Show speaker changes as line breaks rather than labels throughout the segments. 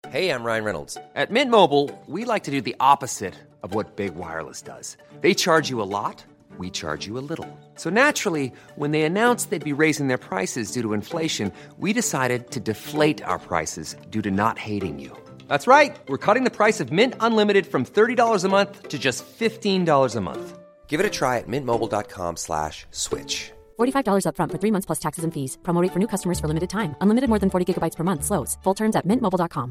Hey, I'm Ryan Reynolds. At Mint Mobile, we like to do the opposite of what Big Wireless does. They charge you a lot, we charge you a little. So naturally, when they announced they'd be raising their prices due to inflation, we decided to deflate our prices due to not hating you. That's right. We're cutting the price of Mint Unlimited from $30 a month to just $15 a month. Give it a try at mintmobile.com/switch.
$45 up front for 3 months plus taxes and fees. Promo rate for new customers for limited time. Unlimited more than 40 gigabytes per month. Slows full terms at mintmobile.com.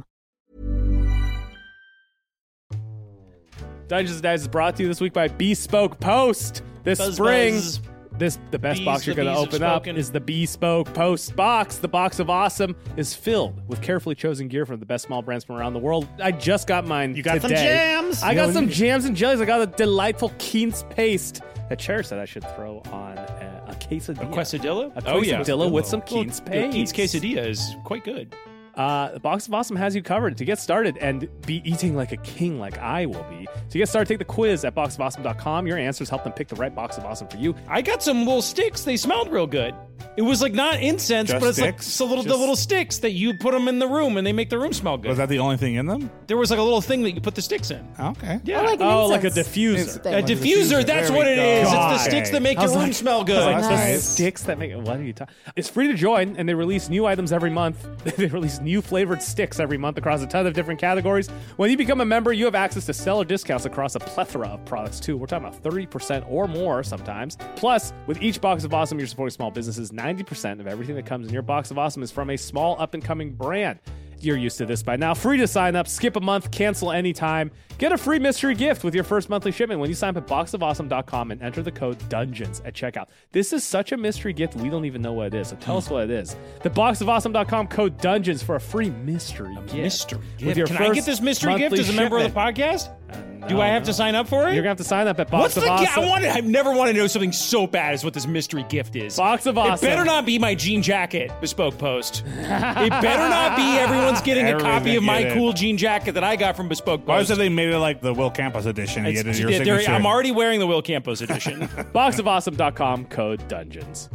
Dungeons & Dice is brought to you this week by Bespoke Post. This spring, the best box you're going to open up is the Bespoke Post box. The box of awesome is filled with carefully chosen gear from the best small brands from around the world. I just got mine today.
You got some jams.
I got some jams and jellies. I got a delightful Keen's paste that Cher said I should throw on a quesadilla.
A quesadilla?
A quesadilla with some Keen's paste.
Keen's quesadilla is quite good.
The Box of Awesome has you covered to get started and be eating like a king like I will be. To get started, take the quiz at boxofawesome.com. Your answers help them pick the right Box of Awesome for you.
I got some little sticks. They smelled real good. It was like not incense,
Just
but it's
sticks?
like the little sticks that you put them in the room and they make the room smell good.
Was that the only thing in them?
There was like a little thing that you put the sticks in.
Okay.
Yeah.
like
a diffuser.
A diffuser, that's what it is. It's the sticks that make your room smell good.
Like the
Nice.
sticks that make what are you talking? It's free to join, and they release new items every month. They release new flavored sticks every month across a ton of different categories. When you become a member, you have access to seller discounts across a plethora of products too. We're talking about 30% or more sometimes. Plus, with each Box of Awesome, you're supporting small businesses. 90% of everything that comes in your Box of Awesome is from a small up-and-coming brand. You're used to this by now. Free to sign up, skip a month, cancel anytime. Get a free mystery gift with your first monthly shipment when you sign up at boxofawesome.com and enter the code DUNGEONS at checkout. This is such a mystery gift, we don't even know what it is. So tell us what it is. The boxofawesome.com code DUNGEONS for a free mystery gift.
Mystery
With
gift.
your
Can I get this mystery gift as a member of the podcast? Do I have to sign up for it?
You're going to have to sign up at
What's
Box
the
of Awesome.
I've never wanted to know something so bad as what this mystery gift is.
Box of Awesome.
It better not be my jean jacket, Bespoke Post. It better not be everyone's getting a copy of my cool jean jacket that I got from Bespoke Post.
Why said they made it like the Will Campos edition? You get your signature.
I'm already wearing the Will Campos edition.
Boxofawesome.com code DUNGEONS.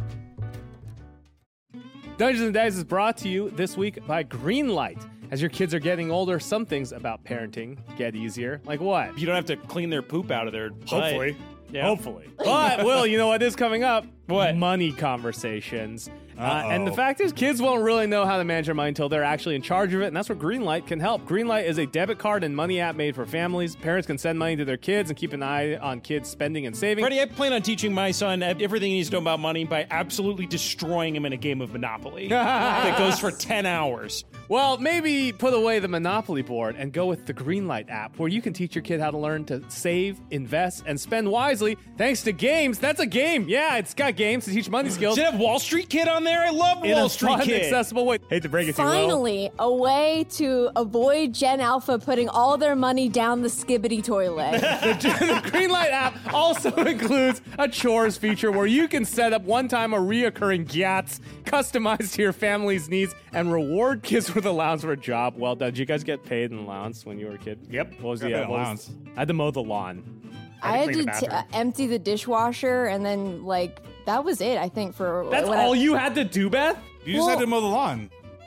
Dungeons and Dice is brought to you this week by Greenlight. As your kids are getting older, some things about parenting get easier. Like what?
You don't have to clean their poop out of their
Hopefully.
Yeah.
Hopefully. But, Will, you know what is coming up?
What?
Money conversations. And the fact is, kids won't really know how to manage their money until they're actually in charge of it, and that's where Greenlight can help. Greenlight is a debit card and money app made for families. Parents can send money to their kids and keep an eye on kids' spending and saving.
Freddie, I plan on teaching my son everything he needs to know about money by absolutely destroying him in a game of Monopoly that goes for 10 hours.
Well, maybe put away the Monopoly board and go with the Greenlight app, where you can teach your kid how to learn to save, invest, and spend wisely thanks to games. That's a game. Yeah, it's got games to teach money skills.
Does it have Wall Street Kid on there? I love
in
Wall
a
Street
fun,
Kid.
accessible way. Hate to break it to you, Will.
Finally, a way to avoid Gen Alpha putting all their money down the skibbity toilet.
The Greenlight app also includes a chores feature where you can set up one-time or reoccurring gyats customized to your family's needs and reward kids with allowance for a job well done. Did you guys get paid an allowance when you were a kid?
Yep.
What was
Got
the
paid allowance?
I had to mow the lawn.
I had
clean the
to
bathroom.
empty the dishwasher, and then, that was it, I think, for...
That's
when
all you had to do, Beth?
You just had to mow the lawn.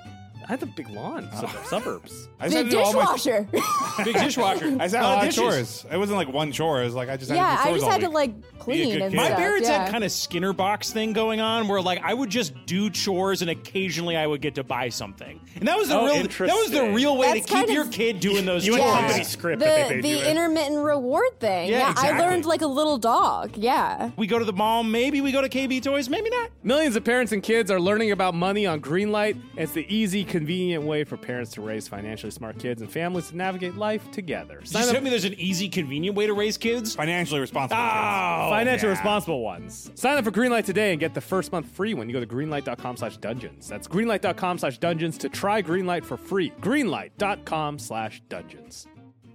I had the big lawn, suburbs.
I just had
The
to do all my-
dishwasher.
Big dishwasher.
I just had a lot of chores. It wasn't like one chore. It was like I just had
Yeah,
to do
I
chores
just
all
had to,
week.
clean
good
and
kid.
My
stuff.
parents
yeah.
had kind of Skinner box thing going on where I would just do chores and occasionally I would get to buy something. And that was the real way
That's
to
kind
keep your
of-
kid doing those
You
chores.
had company script that they paid you
The
in.
intermittent reward thing.
Yeah,
I
exactly.
learned like a little dog. Yeah.
We go to the mall, maybe we go to KB Toys, maybe not.
Millions of parents and kids are learning about money on Greenlight. It's the easy, convenient way for parents to raise financially smart kids and families to navigate life together.
Did you tell me there's an easy, convenient way to raise kids?
Financially responsible.
Oh,
Financially
yeah.
responsible ones. Sign up for Greenlight today and get the first month free when you go to greenlight.com/dungeons. That's greenlight.com/dungeons to try Greenlight for free. Greenlight.com/dungeons.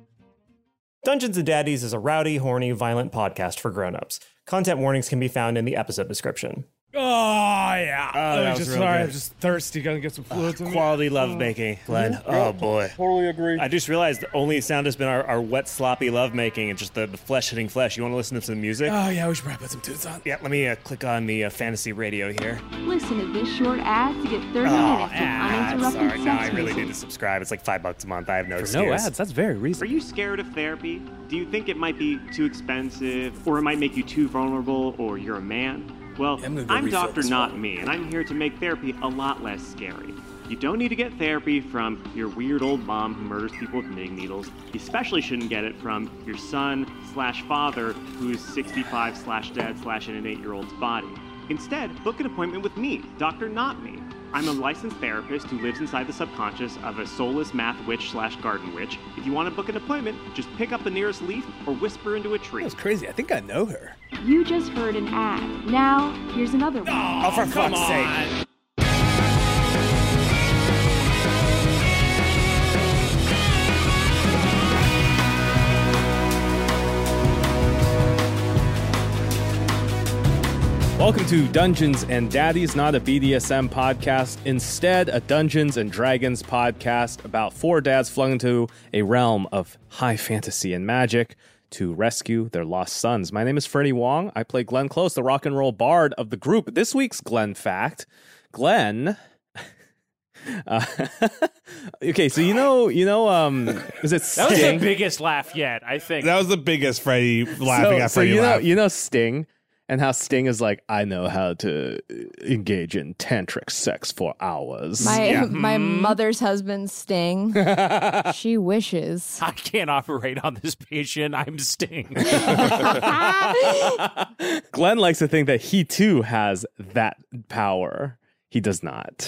Dungeons and Daddies is a rowdy, horny, violent podcast for grown-ups. Content warnings can be found in the episode description.
Oh, yeah.
that was real
I'm
good.
just thirsty. Gonna get some fluids in me.
Quality lovemaking, Glenn. Oh, boy.
Totally agree.
I just realized the only sound has been our wet, sloppy lovemaking and just the flesh hitting flesh. You want to listen to some music?
Oh, yeah, we should probably put some tunes on.
Yeah, let me click on the fantasy radio here.
Listen to this short ad to get 30 minutes of uninterrupted
Sorry.
sex
No, I really
music.
need to subscribe. It's like $5 a month. I have no excuse.
No ads. That's very
Are
reasonable.
you scared of therapy? Do you think it might be too expensive, or it might make you too vulnerable, or you're a man? Well, I'm Dr. Not Me, and I'm here to make therapy a lot less scary. You don't need to get therapy from your weird old mom who murders people with knitting needles. You especially shouldn't get it from your son/father who's 65/dead/ in an 8-year-old's body. Instead, book an appointment with me, Dr. Not Me. I'm a licensed therapist who lives inside the subconscious of a soulless math witch/garden witch. If you want to book an appointment, just pick up the nearest leaf or whisper into a tree.
That's crazy. I think I know her.
You just heard an ad. Now, here's another one.
Oh, for fuck's sake.
Welcome to Dungeons and Daddies, not a BDSM podcast. Instead, a Dungeons and Dragons podcast about 4 dads flung into a realm of high fantasy and magic to rescue their lost sons. My name is Freddie Wong. I play Glenn Close, the rock and roll bard of the group. This week's Glenn fact. Glenn... okay, so is it Sting?
That was the biggest laugh yet, I think.
That was the biggest Freddie laughing at Freddie laugh.
You know Sting, and how Sting is like, I know how to engage in tantric sex for hours.
My mother's husband, Sting. She wishes.
I can't operate on this patient. I'm Sting.
Glenn likes to think that he too has that power. He does not.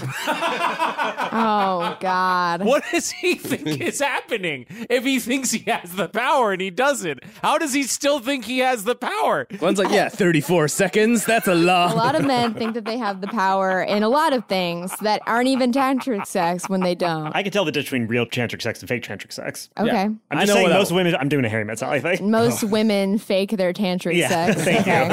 Oh, God.
What does he think is happening if he thinks he has the power and he doesn't? How does he still think he has the power?
Glenn's like, yeah, 34 seconds. That's a lot.
A lot of men think that they have the power in a lot of things that aren't even tantric sex when they don't.
I can tell the difference between real tantric sex and fake tantric sex.
Okay.
Yeah.
I'm just saying most women, I'm doing a Harry Met Sally thing.
Most women fake their tantric sex.
Thank you.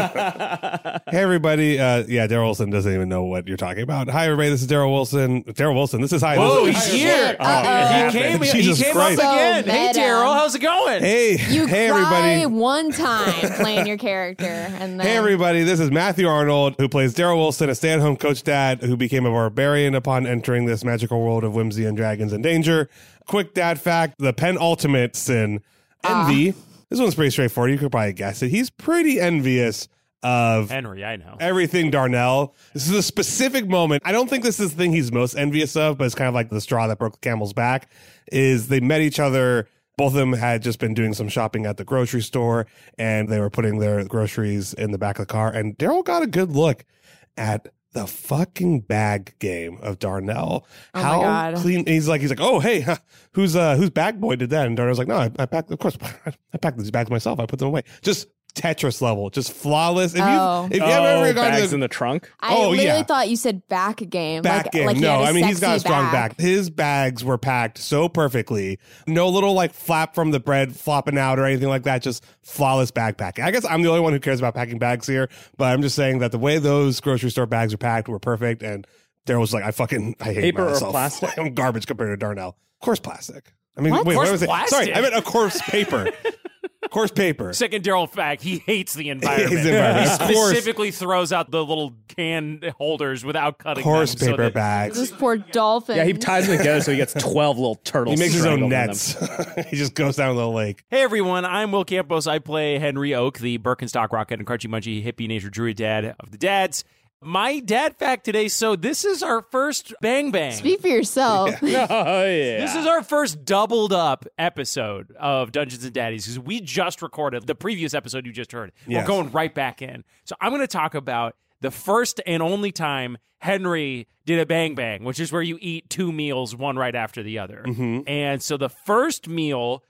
Hey, everybody. Daryl Wilson doesn't even know what you're talking about. Hi, everybody. This is Daryl Wilson. Daryl Wilson, this is hi.
Whoa,
this is,
he's here.
Uh-oh.
He came up again.
So
Hey,
meta.
Daryl, how's it going?
Hey,
You
hey,
cry
everybody.
one time playing your character, and then
Hey, everybody. This is Matthew Arnold, who plays Daryl Wilson, a stay-at-home coach dad who became a barbarian upon entering this magical world of whimsy and dragons and danger. Quick dad fact, the penultimate sin, envy. This one's pretty straightforward. You could probably guess it. He's pretty envious of
Henry, I know.
everything Darnell. This is a specific moment. I don't think this is the thing he's most envious of, but it's kind of like the straw that broke the camel's back, is they met each other. Both of them had just been doing some shopping at the grocery store, and they were putting their groceries in the back of the car, and Daryl got a good look at the fucking bag game of Darnell.
Oh
How
my God.
clean. He's like, oh, hey, whose bag boy did that? And Darnell's like, no, I packed, of course, I packed these bags myself. I put them away. Just Tetris level, just flawless. If you ever gone
bags
to
in the trunk?
I literally thought you said back game.
back game.
Like he
No,
had
I mean, he's got a
sexy
strong back. His bags were packed so perfectly. No little like flap from the bread flopping out or anything like that. Just flawless bag packing. I guess I'm the only one who cares about packing bags here, but I'm just saying that the way those grocery store bags are packed were perfect. And Daryl was like, I hate
Paper or
myself.
plastic?
I'm garbage compared to Darnell. Of course, plastic. I mean,
What?
wait,
Of course
what was it?
plastic?
Sorry, I meant of course paper. Of course, paper.
Second Daryl fact, he hates the environment.
Hates the environment.
He
Of course.
specifically throws out the little can holders without cutting
Of course,
them.
paper bags.
Those poor dolphins.
Yeah, he ties them together so he gets 12 little turtles.
He makes his own
strangled in
nets. He just goes down the lake.
Hey everyone, I'm Will Campos. I play Henry Oak, the Birkenstock Rocket and Crunchy Munchy hippie nature druid dad of the dads. My dad fact today, so this is our first Bang Bang.
Speak for yourself.
them. Oh, yeah.
This is our first doubled up episode of Dungeons and Daddies because we just recorded the previous episode you just heard.
Yes.
We're going right back in. So I'm going to talk about the first and only time Henry did a Bang Bang, which is where you eat 2 meals, one right after the other. And so the first meal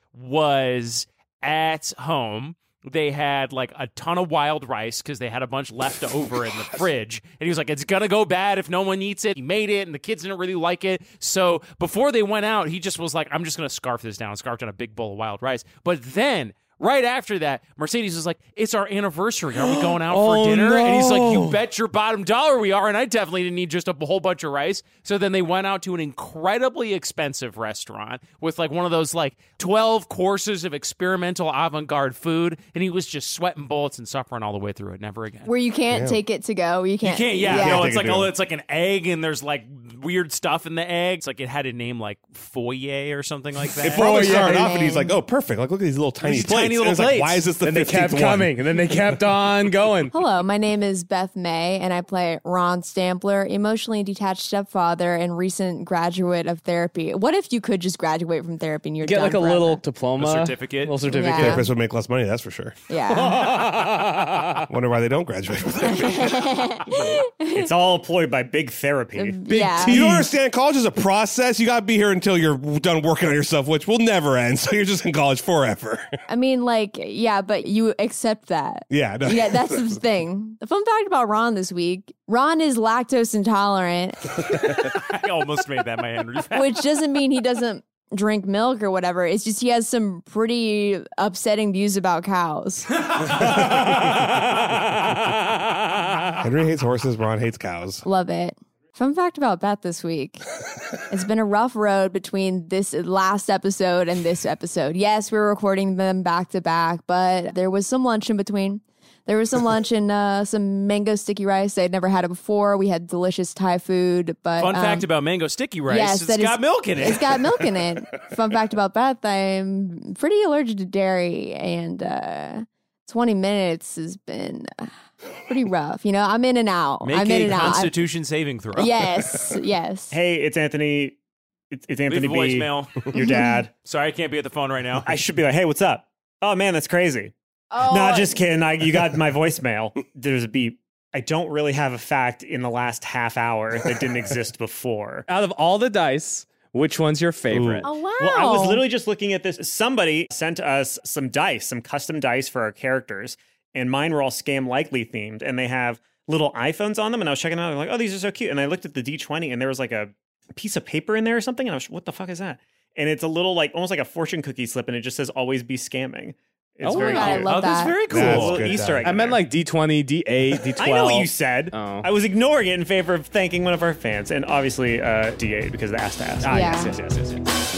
was at home. They had like a ton of wild rice because they had a bunch left over in the fridge. And he was like, it's going to go bad if no one eats it. He made it and the kids didn't really like it. So before they went out, he just was like, I'm just going to scarf this down. Scarfed down a big bowl of wild rice. But then right after that, Mercedes is like, it's our anniversary. Are we going out for dinner?
No.
And he's like, you bet your bottom dollar we are. And I definitely didn't need just a whole bunch of rice. So then they went out to an incredibly expensive restaurant with like one of those like 12 courses of experimental avant-garde food. And he was just sweating bullets and suffering all the way through it. Never again.
Where you can't take it to go. You can't.
Yeah. No, it's like it's like an egg and there's like weird stuff in the egg. It's like it had a name like Foyer or something like that.
It probably started off and he's like, oh, perfect. Like, look at these little tiny plates.
Little
and it's like, why is this the 15th
They kept
one?
coming, and then they kept on going.
Hello, my name is Beth May, and I play Ron Stampler, emotionally detached stepfather and recent graduate of therapy. What if you could just graduate from therapy and you're
Get
done
like a
forever?
little diploma,
certificate.
little certificate.
Yeah.
Therapists would make less money, that's for sure.
Yeah.
Wonder why they don't graduate from therapy.
It's all employed by big therapy.
Yeah.
You don't understand? College is a process. You got to be here until you're done working on yourself, which will never end. So you're just in college forever.
I mean, like, yeah, but you accept that.
Yeah. No.
Yeah, that's the thing. The fun fact about Ron this week, Ron is lactose intolerant,
I almost made that my Henry fact.
which doesn't mean he doesn't drink milk or whatever. It's just he has some pretty upsetting views about cows.
Henry hates horses. Ron hates cows.
Love it. Fun fact about Beth this week. It's been a rough road between this last episode and this episode. Yes, we're recording them back to back, but there was some lunch in between. There was some lunch and some mango sticky rice. I'd never had it before. We had delicious Thai food. But
Fun fact about mango sticky rice,
yes,
it's got milk in it.
It's got milk in it. Fun fact about Beth, I'm pretty allergic to dairy, and 20 minutes has been pretty rough. You know, I'm in and out.
Make
I'm in
a
and out.
Constitution saving throw.
Yes, yes.
Hey, it's Anthony. It's Anthony
Leave a
B.
voicemail.
Your dad.
Sorry, I can't be at the phone right now.
I should be like, hey, what's up? Oh, man, that's crazy.
Oh,
No, just kidding. You got my voicemail. There's a beep. I don't really have a fact in the last half hour that didn't exist before.
Out of all the dice, which one's your favorite?
Oh, wow.
Well, I was literally just looking at this. Somebody sent us some dice, some custom dice for our characters, and mine were all Scam Likely themed, and they have little iPhones on them, and I was checking out, I'm like, oh, these are so cute. And I looked at the D20, and there was like a piece of paper in there or something, and I was, what the fuck is that? And it's a little like, almost like a fortune cookie slip, and it just says, always be scamming. It's
Oh
very
my God, I
cute.
love
That's
that.
very cool.
That's
A little
good
Easter
stuff.
egg.
I
in
meant
there.
like D20, D8, D12.
I know what you said.
Oh.
I was ignoring it in favor of thanking one of our fans, and obviously D8 because of the Ask to Ask.
Ah,
Yeah.
yes.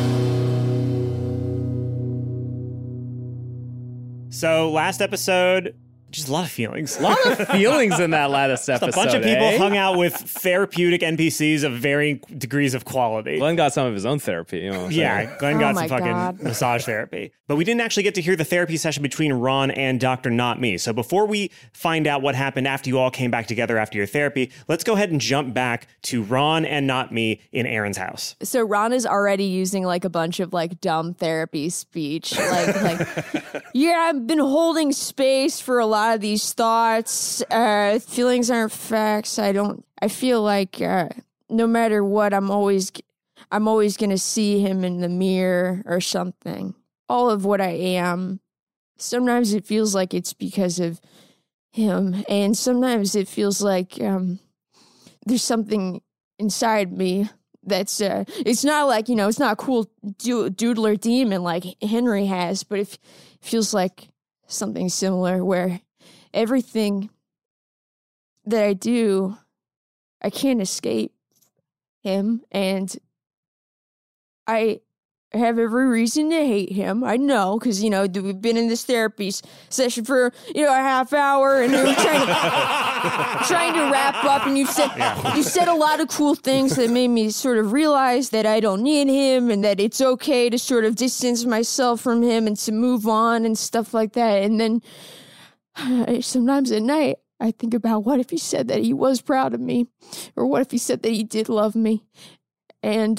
So last episode, just a lot of feelings.
A lot of feelings in that latest episode.
A bunch of people
eh?
hung out with therapeutic NPCs of varying degrees of quality.
Glenn got some of his own therapy. You know what I'm saying?
Yeah, Glenn
Oh
got
my
some fucking
God.
massage therapy. But we didn't actually get to hear the therapy session between Ron and Dr. Not Me. So before we find out what happened after you all came back together after your therapy, let's go ahead and jump back to Ron and Not Me in Aaron's house.
So Ron is already using like a bunch of like dumb therapy speech. Like yeah, I've been holding space for a lot of these thoughts. Feelings aren't facts. I feel like no matter what, I'm always going to see him in the mirror or something. All of what I am. Sometimes it feels like it's because of him. And sometimes it feels like there's something inside me that's, it's not like, it's not a cool doodler demon like Henry has, but it feels like something similar where everything that I do, I can't escape him, and I have every reason to hate him. I know, because, we've been in this therapy session for, a half hour, and we're trying to wrap up, and you said a lot of cool things that made me sort of realize that I don't need him, and that it's okay to sort of distance myself from him and to move on and stuff like that. And then sometimes at night, I think about what if he said that he was proud of me, or what if he said that he did love me. And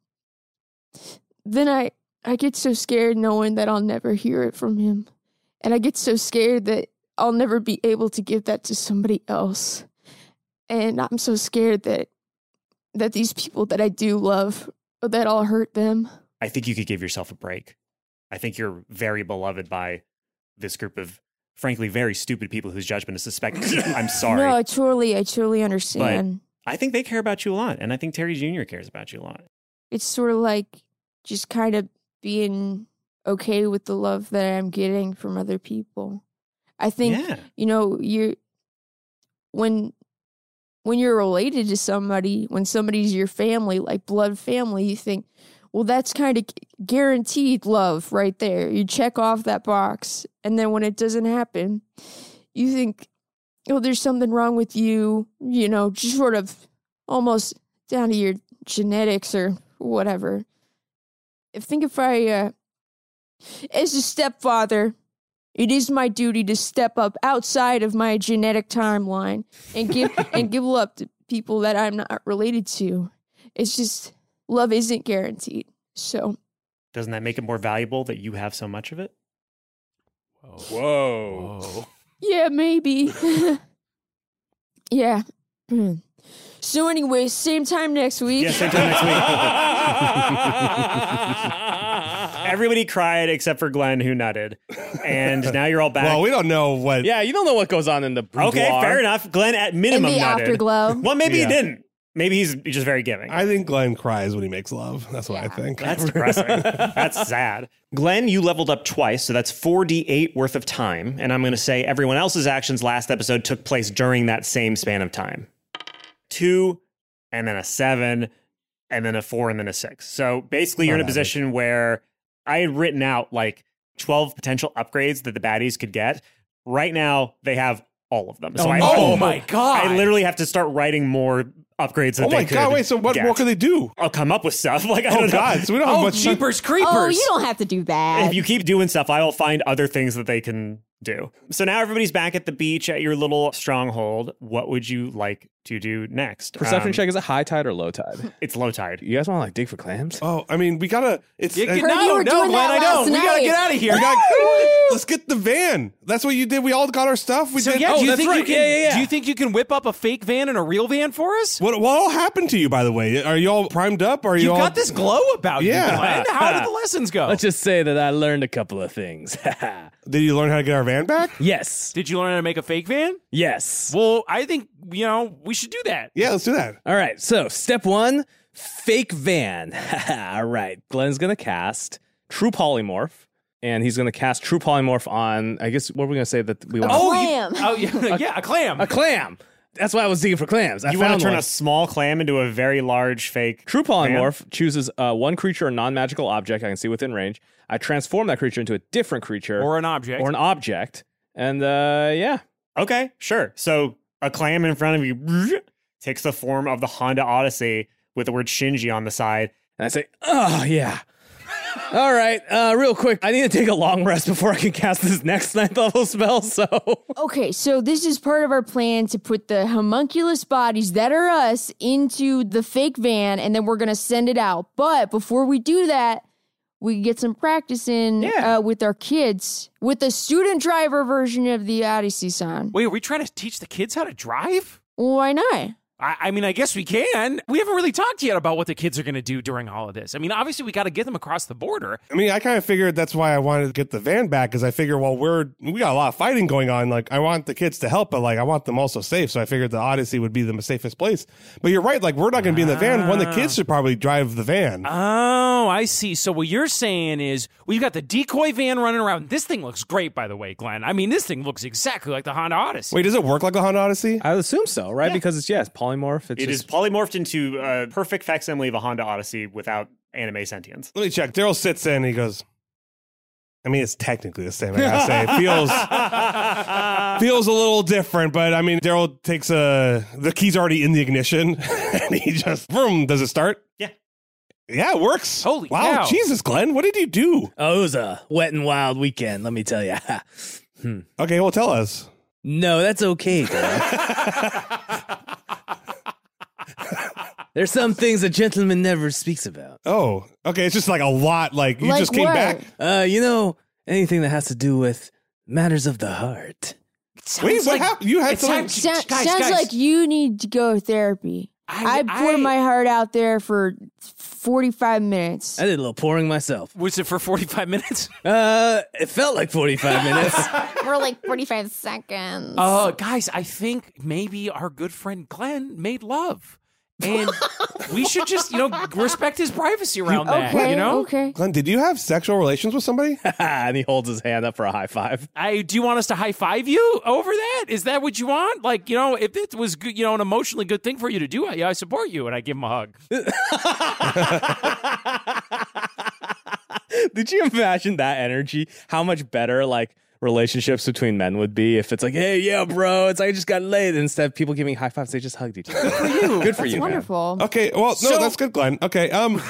then I get so scared knowing that I'll never hear it from him. And I get so scared that I'll never be able to give that to somebody else. And I'm so scared that these people that I do love, that I'll hurt them.
I think you could give yourself a break. I think you're very beloved by this group of, frankly, very stupid people whose judgment is suspected. I'm sorry.
No, I truly understand.
I think they care about you a lot, and I think Terry Jr. cares about you a lot.
It's sort of like just kind of being okay with the love that I'm getting from other people. I think, when you're related to somebody, when somebody's your family, like blood family, you think, well, that's kind of guaranteed love right there. You check off that box. And then when it doesn't happen, you think, oh, there's something wrong with you, just sort of almost down to your genetics or whatever. If I, as a stepfather, it is my duty to step up outside of my genetic timeline and give love to people that I'm not related to. It's just, love isn't guaranteed. So,
doesn't that make it more valuable that you have so much of it?
Whoa.
Yeah, maybe. Yeah. So anyway, same time next week.
Yeah, same time next week. Everybody cried except for Glenn, who nutted. And now you're all back.
Well, we don't know what...
Yeah, you don't know what goes on in the boudoir.
Okay, fair enough. Glenn at minimum
in the
nutted.
afterglow.
Well, maybe he didn't. Maybe he's just very giving.
I think Glenn cries when he makes love. That's what I think.
That's depressing. That's sad. Glenn, you leveled up twice, so that's 4d8 worth of time. And I'm going to say everyone else's actions last episode took place during that same span of time. 2, and then a 7, and then a 4, and then a 6. So basically you're in a position where I had written out like 12 potential upgrades that the baddies could get. Right now, they have all of them. So
my God.
I literally have to start writing more upgrades that they could
wait, so what more can they do?
I'll come up with stuff. Like, I don't know.
So we don't have much...
Jeepers Creepers.
Oh, you don't have to do that.
If you keep doing stuff, I will find other things that they can do. So now everybody's back at the beach at your little stronghold. What would you like to do next?
Perception check, is it high tide or low tide?
It's low tide.
You guys want to like dig for clams?
Oh, I mean, we gotta... It's
you were doing that last
We gotta
night.
get out of here.
Let's get the van. That's what you did. We all got our stuff. We did.
Do you think you can?
Yeah.
Do you think you can whip up a fake van and a real van for us?
What all happened to you, by the way? Are you all primed up? Or are you all...
got this glow about you,
Yeah.
Glenn. How did the lessons go?
Let's just say that I learned a couple of things.
Did you learn how to get our van back?
Yes.
Did you learn how to make a fake van?
Yes.
Well, I think, we should do that.
Yeah, let's do that.
All right. So, step 1, fake van. All right. Glenn's going to cast True Polymorph, and he's going to cast True Polymorph on, I guess, what are we going to say that we want?
Clam.
Yeah, a clam.
A clam. That's why I was digging for clams.
You want to turn a small clam into a very large fake
True Polymorph chooses one creature or non-magical object I can see within range. I transform that creature into a different creature.
Or an object.
And, yeah.
Okay, sure. So a clam in front of you takes the form of the Honda Odyssey with the word Shinji on the side.
And I say, oh, yeah. All right, real quick, I need to take a long rest before I can cast this next 9th level spell, so...
Okay, so this is part of our plan to put the homunculus bodies that are us into the fake van, and then we're going to send it out. But before we do that, we get some practice in with our kids, with the student driver version of the Odyssey-san.
Wait, are we trying to teach the kids how to drive?
Why not?
I mean, I guess we can. We haven't really talked yet about what the kids are going to do during all of this. I mean, obviously, we got to get them across the border.
I mean, I kind of figured that's why I wanted to get the van back, because I figure, well, we got a lot of fighting going on. Like, I want the kids to help, but like, I want them also safe. So I figured the Odyssey would be the safest place. But you're right. Like, we're not going to be in the van. One of the kids should probably drive the van.
Oh, I see. So what you're saying is we've got the decoy van running around. This thing looks great, by the way, Glenn. I mean, this thing looks exactly like the Honda Odyssey.
Wait, does it work like the Honda Odyssey?
I would assume so, right? Yeah. Because it's polymorph.
It is polymorphed into a perfect facsimile of a Honda Odyssey without anime sentience.
Let me check. Daryl sits in and he goes, I mean, it's technically the same, I gotta say. It feels a little different, but I mean, Daryl takes the key's already in the ignition and he just, boom, does it start?
Yeah.
Yeah, it works.
Holy
wow,
cow.
Jesus, Glenn, what did you do?
Oh, it was a wet and wild weekend, let me tell you.
Okay, well, tell us.
No, that's okay, Glenn. There's some things a gentleman never speaks about.
Oh, okay. It's just like a lot. Like you
Like
just came
what?
back.
Anything that has to do with matters of the heart.
Wait, what happened? You had something.
Sounds
guys.
like you need to go to therapy. I poured my heart out there for 45 minutes.
I did a little pouring myself.
Was it for 45 minutes?
It felt like 45 minutes.
More like 45 seconds.
Guys, I think maybe our good friend Glenn made love. And we should just, respect his privacy around that,
Okay,
you know?
okay.
Glenn, did you have sexual relations with somebody?
And he holds his hand up for a high five.
Do you want us to high five you over that? Is that what you want? Like, if it was good, an emotionally good thing for you to do, I support you. And I give him a hug.
Did you imagine that energy? How much better, like, relationships between men would be if it's like, hey, yeah, bro, it's like I just got laid. Instead of people giving high fives, they just hugged each other. Good for you. Good for you.
Wonderful.
Okay, well, no, that's good, Glenn. Okay,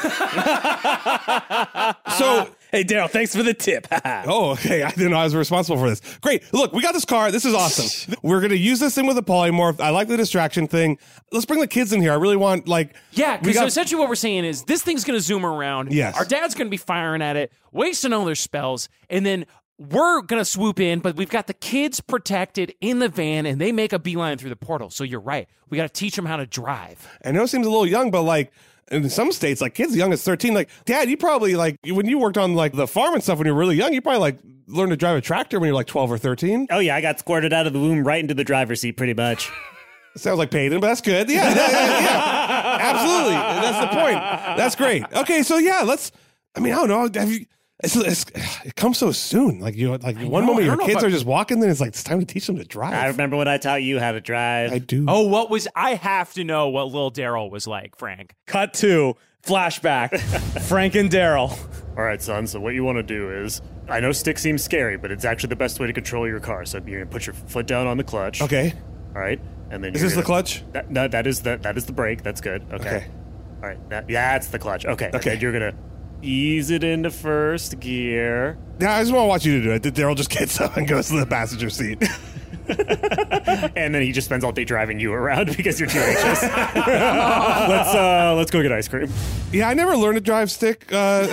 so...
Hey, Daryl, thanks for the tip.
Oh, okay. I didn't know I was responsible for this. Great. Look, we got this car. This is awesome. We're going to use this thing with a polymorph. I like the distraction thing. Let's bring the kids in here. I really want,
Yeah, because essentially what we're saying is this thing's going to zoom around.
Yes.
Our dad's going to be firing at it, wasting all their spells, and then we're going to swoop in, but we've got the kids protected in the van, and they make a beeline through the portal. So you're right. We got to teach them how to drive.
I know it seems a little young, but in some states, kids as young as 13, Dad, you probably, when you worked on, the farm and stuff when you were really young, you probably, learned to drive a tractor when you were, 12 or 13.
Oh, yeah, I got squirted out of the womb right into the driver's seat pretty much.
Sounds like Peyton, but that's good. Yeah. Absolutely. That's the point. That's great. Okay, so, yeah, I don't know. Have you... it comes so soon. One moment your kids are just walking, then it's time to teach them to drive.
I remember when I taught you how to drive.
I do.
Oh, I have to know what little Daryl was like, Frank.
Cut to flashback. Frank and Daryl.
All right, son, so what you want to do is, I know stick seems scary, but it's actually the best way to control your car. So you're going to put your foot down on the clutch.
Okay.
All right. And then
Is this the clutch?
No, that is the brake. That's good. Okay. All right. That's the clutch. Okay. Okay. You're going to ease it into first gear.
Yeah, I just want to watch you to do it. Daryl just gets up and goes to the passenger seat.
And then he just spends all day driving you around because you're too anxious. Let's go get ice cream.
Yeah, I never learned to drive stick.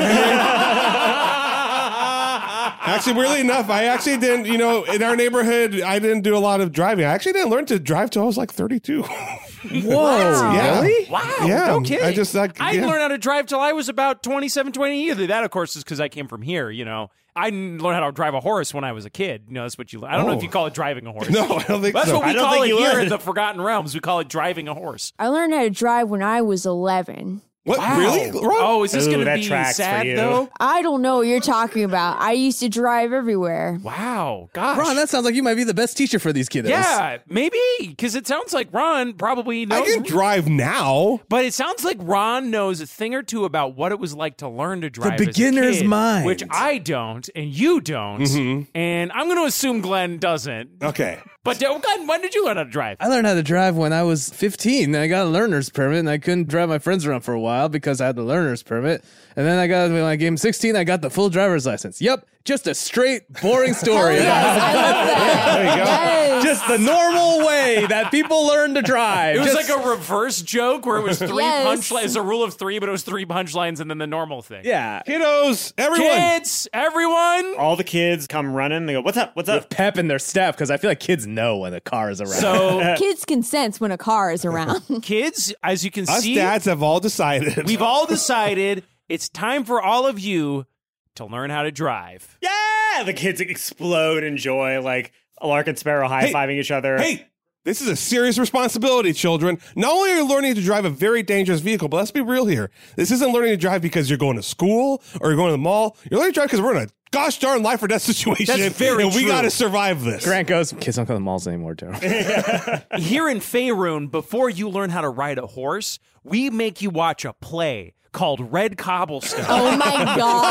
Actually, weirdly enough, I actually didn't, in our neighborhood, I didn't do a lot of driving. I actually didn't learn to drive till I was 32.
Whoa.
Yeah.
Really?
Wow.
Yeah.
No kidding.
I
didn't learn how to drive till I was about 27, 28. That, of course, is because I came from here, I didn't learn how to drive a horse when I was a kid. That's what you... I don't know if you call it driving a horse.
No, I don't think
That's
so.
what we
I don't
call
think
it
you
here
would.
in the Forgotten Realms. We call it driving a horse.
I learned how to drive when I was 11.
What?
Wow.
Really? Ron?
Oh, is this
Ooh,
going to
that
be
tracks for
sad,
you.
though?
I don't know what you're talking about. I used to drive everywhere.
Wow. Gosh.
Ron, that sounds like you might be the best teacher for these kiddos.
Yeah, maybe, because it sounds like Ron probably knows.
I can drive now.
But it sounds like Ron knows a thing or two about what it was like to learn to drive as a
beginner's
kid,
mind.
which I don't, and you don't, and I'm going to assume Glenn doesn't.
Okay.
But Glenn, when did you learn how to drive?
I learned how to drive when I was 15, and I got a learner's permit, and I couldn't drive my friends around for a while because I had the learner's permit. And then when I came 16, I got the full driver's license. Yep, just a straight, boring story.
Yes, I love that.
There you go.
Yes.
Just the normal way that people learn to drive.
It was
Just-
like a reverse joke where it was three
Yes.
punchlines. It's a rule of three, but it was three punchlines and then the normal thing.
yeah.
Kiddos, everyone.
Kids, everyone.
All the kids come running. They go, "What's up? What's
With
up?"
pep in their step, because I feel like kids know when a car is around.
So,
Kids can sense when a car is around.
kids, as you can
Us
see,
dads have all decided.
we've all decided it's time for all of you to learn how to drive.
Yeah, the kids explode in joy, like Lark and Sparrow high-fiving each other.
Hey, this is a serious responsibility, children. Not only are you learning to drive a very dangerous vehicle, but let's be real here. This isn't learning to drive because you're going to school or you're going to the mall. You're learning to drive because we're in a gosh darn life or death situation.
That's very
and we
true.
got to survive this.
Grant goes, kids don't go to the malls anymore, Daryl.
Here in Faerun, before you learn how to ride a horse, we make you watch a play called Red Cobblestone.
Oh my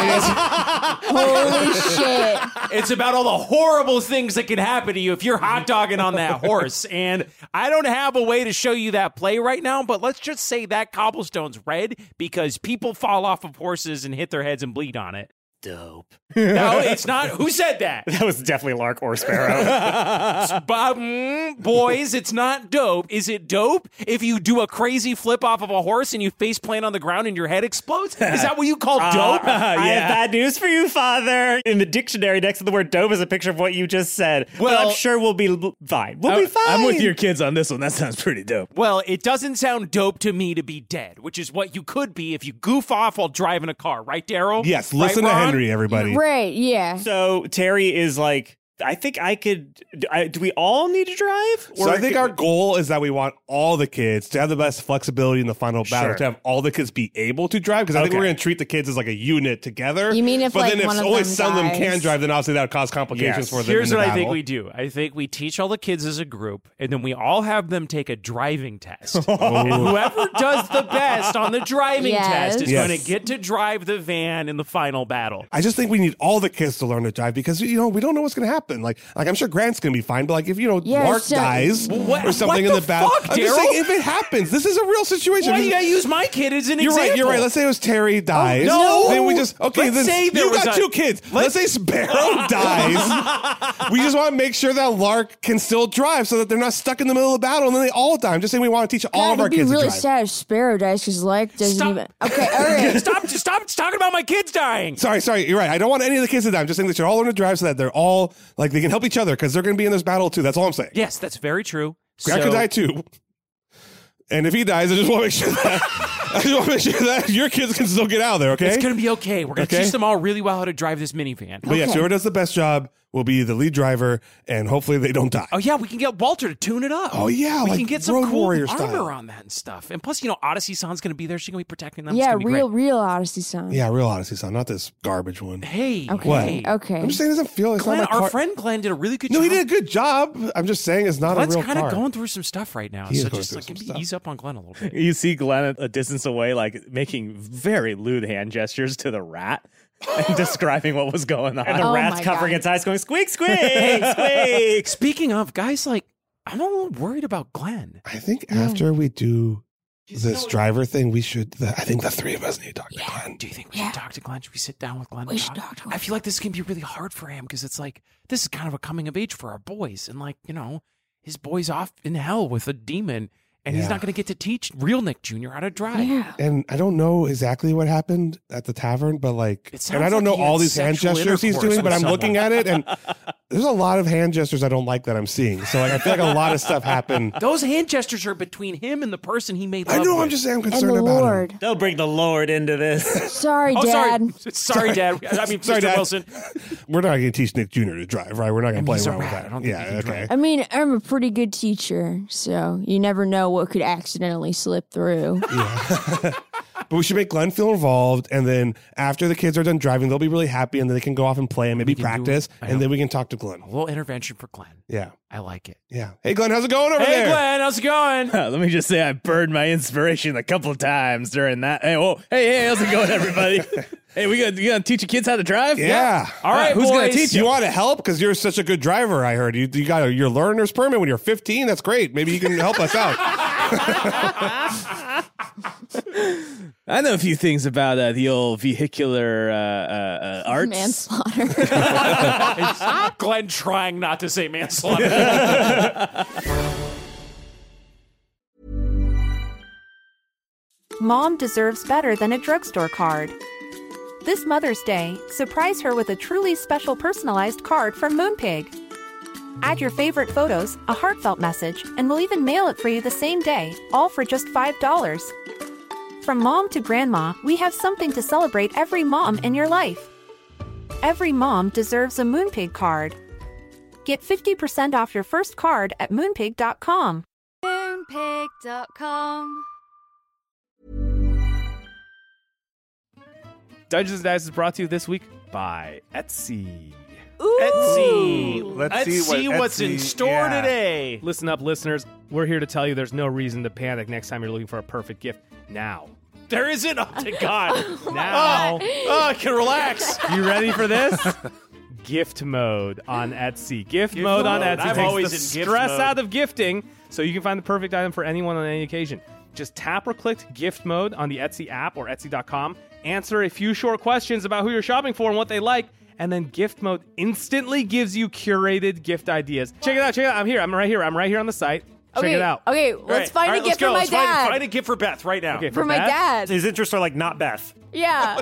God. Holy shit.
It's about all the horrible things that can happen to you if you're hot dogging on that horse. And I don't have a way to show you that play right now, but let's just say that cobblestone's red because people fall off of horses and hit their heads and bleed on it.
Dope.
No, it's not. Who said that?
That was definitely Lark or Sparrow.
Boys, it's not dope. Is it dope if you do a crazy flip off of a horse and you face plant on the ground and your head explodes? Is that what you call dope?
I have bad news for you, Father. In the dictionary next to the word dope is a picture of what you just said. Well,
Well-
I'm sure we'll be fine. We'll be fine.
I'm with your kids on this one. That sounds pretty dope.
Well, it doesn't sound dope to me to be dead, which is what you could be if you goof off while driving a car, right, Daryl?
Yes,
Right,
listen to
Ron?
Henry, everybody.
Right, yeah.
So Terry is like I think I could. Do we all need to drive?
So I think our goal is that we want all the kids to have the best flexibility in the final battle,
Sure.
to have all the kids be able to drive, because I think
Okay.
we're going to treat the kids as like a unit together.
You mean if,
but
like,
then if
one of
only
them
some of them
dies?
can drive, then obviously that would cause complications
Yes.
for them.
Here's
in the
what I
battle.
think we do. I think we teach all the kids as a group, and then we all have them take a driving test. And whoever does the best on the driving
Yes.
test is
Yes.
going to get to drive the van in the final battle.
I just think we need all the kids to learn to drive because, we don't know what's going to happen. Like I'm sure Grant's going to be fine, but like if,
Yeah,
Mark
so-
dies
What-
or something
what
in
the
the battle.
fuck,
I'm just
Daryl?
saying if it happens, this is a real situation.
Why do
This
you
is-
got to use my kid as an
You're
example?
right. You're right. Let's say it was Terry dies.
no.
Then we just
Let's
then
say there
you
was
got
a-
two kids. Let's say Sparrow dies. We just want to make sure that Lark can still drive so that they're not stuck in the middle of the battle and then they all die. I'm just saying we want to teach all of our
it'd be
kids
really
to drive.
sad if Sparrow dies because Lark doesn't
Stop.
even. Okay, all right.
Stop talking about my kids dying.
Sorry. You're right. I don't want any of the kids to die. I'm just saying they should all learn to drive so that they're all like they can help each other because they're going to be in this battle too. That's all I'm saying.
Yes, that's very true.
Grant could die too. And if he dies, I just want to make sure that your kids can still get out of there, okay?
It's going to be okay. We're going to
Okay.
teach them all really well how to drive this minivan.
But yes, whoever does the best job will be the lead driver, and hopefully they don't die.
Oh, yeah, we can get Walter to tune it up.
Oh, yeah,
we
like
can get some
Road
cool
Warrior
armor
style.
on that and stuff. And plus, Odyssey Son's going to be there. She's going to be protecting them. It's
Yeah,
gonna be great.
real Odyssey song.
Yeah, real Odyssey sound, not this garbage one.
Hey,
Okay.
hey.
Okay.
I'm just saying it doesn't feel it's
Glenn,
not my car.
our friend Glenn did a really good
No,
job.
he did a good job. I'm just saying it's not
Glenn's
a real
kind
car.
of going through some stuff right now.
He is
So
going
just
through
like
some
maybe
stuff.
ease up on Glenn a little bit.
You see Glenn at a distance away, like making very lewd hand gestures to the rat and describing what was going on.
And the
Oh
rat's
my
covering
God.
its eyes, going squeak, squeak, squeak.
Speaking of, guys, like, I'm a little worried about Glenn.
I think after we do this driver thing, we should. I think the three of us need to talk to Glenn.
Do you think we should talk to Glenn? Should we sit down with Glenn?
We
and
should talk to him.
I feel like this can be really hard for him because it's like, this is kind of a coming of age for our boys. And like, his boy's off in hell with a demon. And he's
Yeah.
not going to get to teach real Nick Jr. how to drive.
Yeah.
And I don't know exactly what happened at the tavern, but like,
It sounds
and I don't
like
know
he
all
had
these hand
sexual
gestures he's
intercourse
doing, but
with
I'm
someone.
looking at it and there's a lot of hand gestures I don't like that I'm seeing. So like, I feel like a lot of stuff happened.
Those hand gestures are between him and the person he made
I
love
know.
with.
I'm just saying I'm
And
concerned
the
about him.
Lord.
Don't bring the Lord into this.
Sorry,
Oh,
Dad.
sorry, Dad. I mean,
Sorry,
Mr.
Dad.
Wilson.
We're not going to teach Nick Jr. to drive, right? We're not going to play
he's a
around with
rat.
that.
I don't think he
Yeah,
can
okay.
drive.
I mean, I'm a pretty good teacher, so you never know what could accidentally slip through.
But we should make Glenn feel involved, and then after the kids are done driving, they'll be really happy, and then they can go off and play and maybe
can do-
practice,
I
and
know.
then we can talk to Glenn.
A little intervention for Glenn.
Yeah,
I like it.
yeah. Hey, Glenn, how's it going over
Hey,
there?
Glenn, how's it going?
Let me just say I burned my inspiration a couple of times during that. Hey, how's it going, everybody? Hey, you gonna teach your kids how to drive?
Yeah.
All right,
who's gonna
boys.
teach
You want to help because you're such a good driver. I heard you got your learner's permit when you're 15. That's great. Maybe you can help us out.
I know a few things about the old vehicular arts.
Manslaughter.
Glenn trying not to say manslaughter.
Mom deserves better than a drugstore card. This Mother's Day, surprise her with a truly special personalized card from Moonpig. Add your favorite photos, a heartfelt message, and we'll even mail it for you the same day, all for just $5. From mom to grandma, we have something to celebrate every mom in your life. Every mom deserves a Moonpig card. Get 50% off your first card at moonpig.com.
Moonpig.com.
Dungeons & Dice is brought to you this week by Etsy.
Etsy.
Let's see what
what's in
Etsy-
store
yeah.
today.
Listen up, listeners. We're here to tell you there's no reason to panic next time you're looking for a perfect gift. Now.
There isn't. Oh, thank God.
Now.
Oh, I can relax.
You ready for this? Gift mode on Etsy. Gift mode on
mode.
Etsy
I'm
takes
always
the
in gift
stress
mode.
out of gifting so you can find the perfect item for anyone on any occasion. Just tap or click gift mode on the Etsy app or Etsy.com. Answer a few short questions about who you're shopping for and what they like. And then gift mode instantly gives you curated gift ideas. Check it out. I'm here. I'm right here on the site. Check it out.
Okay,
All
let's
right,
find
all
a
right,
gift
let's go.
for my
Let's
dad.
Find a gift for Beth right now.
Okay,
for my
Beth?
dad.
His interests are like not Beth.
Yeah.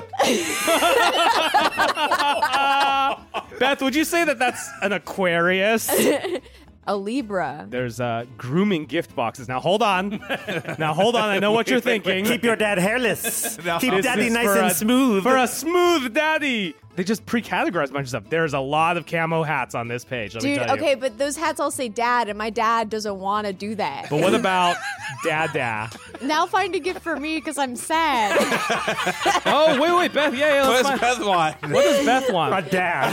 Beth, would you say that that's an Aquarius?
A Libra.
There's grooming gift boxes. Now hold on. I know what you're thinking.
Keep your dad hairless. Keep
This
daddy
is
nice
for
and smooth.
For a smooth daddy. They just pre-categorize a bunch of stuff. There's a lot of camo hats on this page. Let me
Dude,
tell you.
okay, but those hats all say dad, and my dad doesn't want to do that.
But what about Dada?
Now find a gift for me because I'm sad.
Oh, wait, Beth. Yeah,
What
let's
does Beth want?
What does Beth want?
My dad.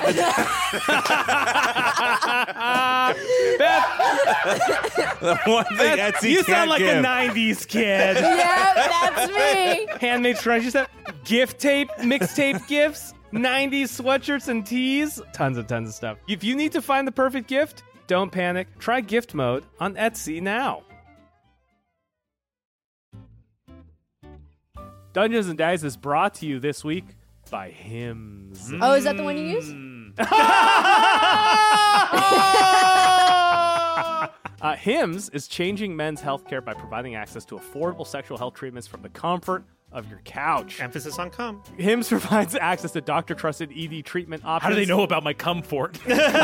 Beth,
The one thing
Beth,
Etsy
you
can't
sound like
give.
a 90s kid.
Yeah, that's me.
Handmade scrunchie stuff, gift tape, mixtape gifts, 90s sweatshirts and tees, tons of stuff. If you need to find the perfect gift, don't panic. Try gift mode on Etsy now. Dungeons and Dice is brought to you this week by Hims.
Oh, is that the one you use?
Hims is changing men's healthcare by providing access to affordable sexual health treatments from the comfort of your couch.
Emphasis on cum.
Hims provides access to doctor-trusted ED treatment options.
How do they know about my comfort?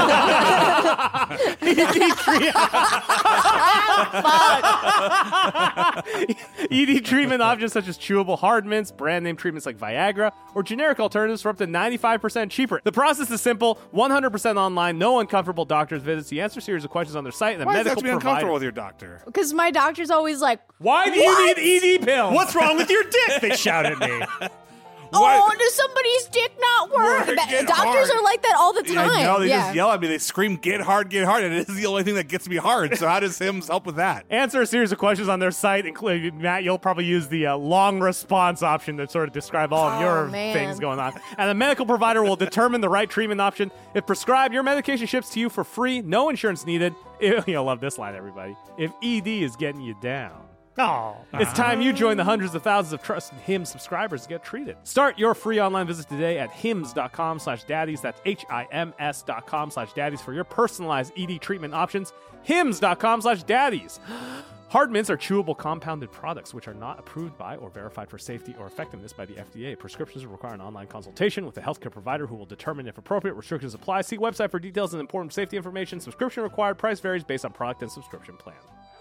ED treatment options such as chewable hard mints, brand name treatments like Viagra, or generic alternatives for up to 95% cheaper. The process is simple, 100% online, no uncomfortable doctor's visits. You answer a series of questions on their site, and the
Why does that
medical
have to be uncomfortable
provider...
with your doctor?
Because my doctor's always like,
Why do you need ED pills?
What's wrong with your dick? They shout at me.
oh, does somebody's dick not work?
Get
Doctors
hard.
are like that all the time.
I know, they
yeah.
just yell at me. They scream, get hard, and it is the only thing that gets me hard. So how does Hims help with that?
Answer a series of questions on their site, including, Matt, you'll probably use the long response option to sort of describe all of your
man.
things going on. And the medical provider will determine the right treatment option. If prescribed, your medication ships to you for free, no insurance needed. You'll love this line, everybody. If ED is getting you down.
Oh.
It's time you join the hundreds of thousands of trusted Hims subscribers to get treated. Start your free online visit today at hims.com/daddies. That's HIMS.com/daddies for your personalized ED treatment options. Hims.com/daddies. Hard mints are chewable compounded products which are not approved by or verified for safety or effectiveness by the FDA. Prescriptions require an online consultation with a healthcare provider who will determine if appropriate. Restrictions apply. See website for details and important safety information. Subscription required. Price varies based on product and subscription plan.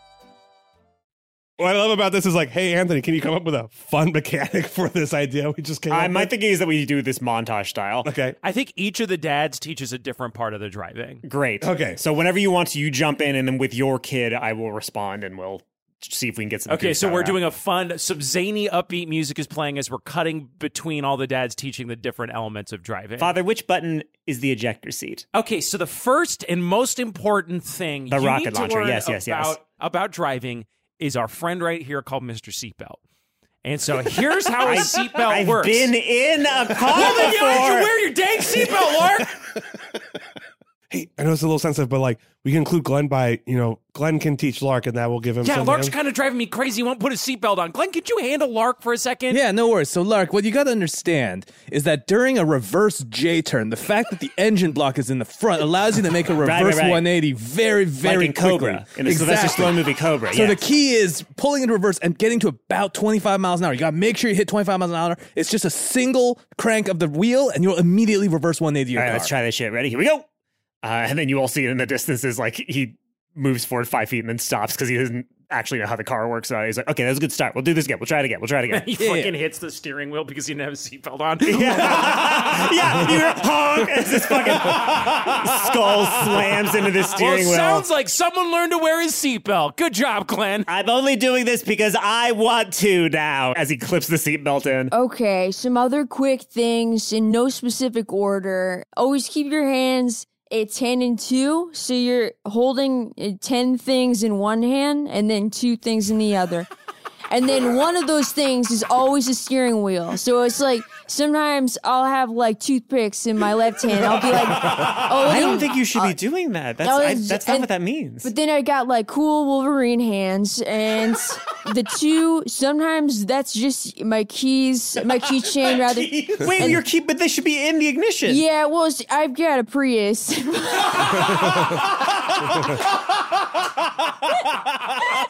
What I love about this is like, hey, Anthony, can you come up with a fun mechanic for this idea we just came up
My
with?
thinking is that we do this montage style.
Okay.
I think each of the dads teaches a different part of the driving.
Great.
Okay.
So whenever you want to, you jump in, and then with your kid, I will respond, and we'll see if we can get some.
Okay, so we're doing a fun, some zany, upbeat music is playing as we're cutting between all the dads teaching the different elements of driving.
Father, which button is the ejector seat?
Okay, so the first and most important thing
The
you
rocket
need to
launcher.
learn
Yes.
about driving is our friend right here called Mr. Seatbelt. And so here's how a seatbelt works.
I've been in a car
Well, then you
before.
wear your dang seatbelt, Lark.
Hey, I know it's a little sensitive, but like we can include Glenn by, Glenn can teach Lark and that will give him
Yeah,
some
Lark's
hints.
kind of driving me crazy. He won't put his seatbelt on. Glenn, could you handle Lark for a second?
Yeah, no worries. So, Lark, what you got to understand is that during a reverse J-turn, the fact that the engine block is in the front allows you to make a reverse 180 very, very
like in
quickly.
Cobra, in the Sylvester Stallone movie Cobra.
So
yeah.
the key is pulling into reverse and getting to about 25 miles an hour. You got to make sure you hit 25 miles an hour. It's just a single crank of the wheel, and you'll immediately reverse 180 your
All right,
car.
let's try this shit. Ready? Here we go. And then you all see it in the distance is like he moves forward 5 feet and then stops because he doesn't actually know how the car works. So he's like, okay, that's a good start. We'll do this again. We'll try it again.
He fucking hits the steering wheel because he didn't have a seatbelt on.
Yeah, you hear honk as this fucking skull slams into the steering wheel.
Sounds like someone learned to wear his seatbelt. Good job, Glenn.
I'm only doing this because I want to now. As he clips the seatbelt in.
Okay, some other quick things in no specific order. Always keep your hands at 10 and 2, so you're holding 10 things in one hand and then 2 things in the other. And then one of those things is always a steering wheel. So it's like, sometimes I'll have like toothpicks in my left hand. I'll be like,
I don't think you should be doing that. That's not what that means.
But then I got like cool Wolverine hands, and the 2, sometimes that's just my keys, my keychain rather.
Wait, your key, but they should be in the ignition.
Yeah, well, I've got a Prius.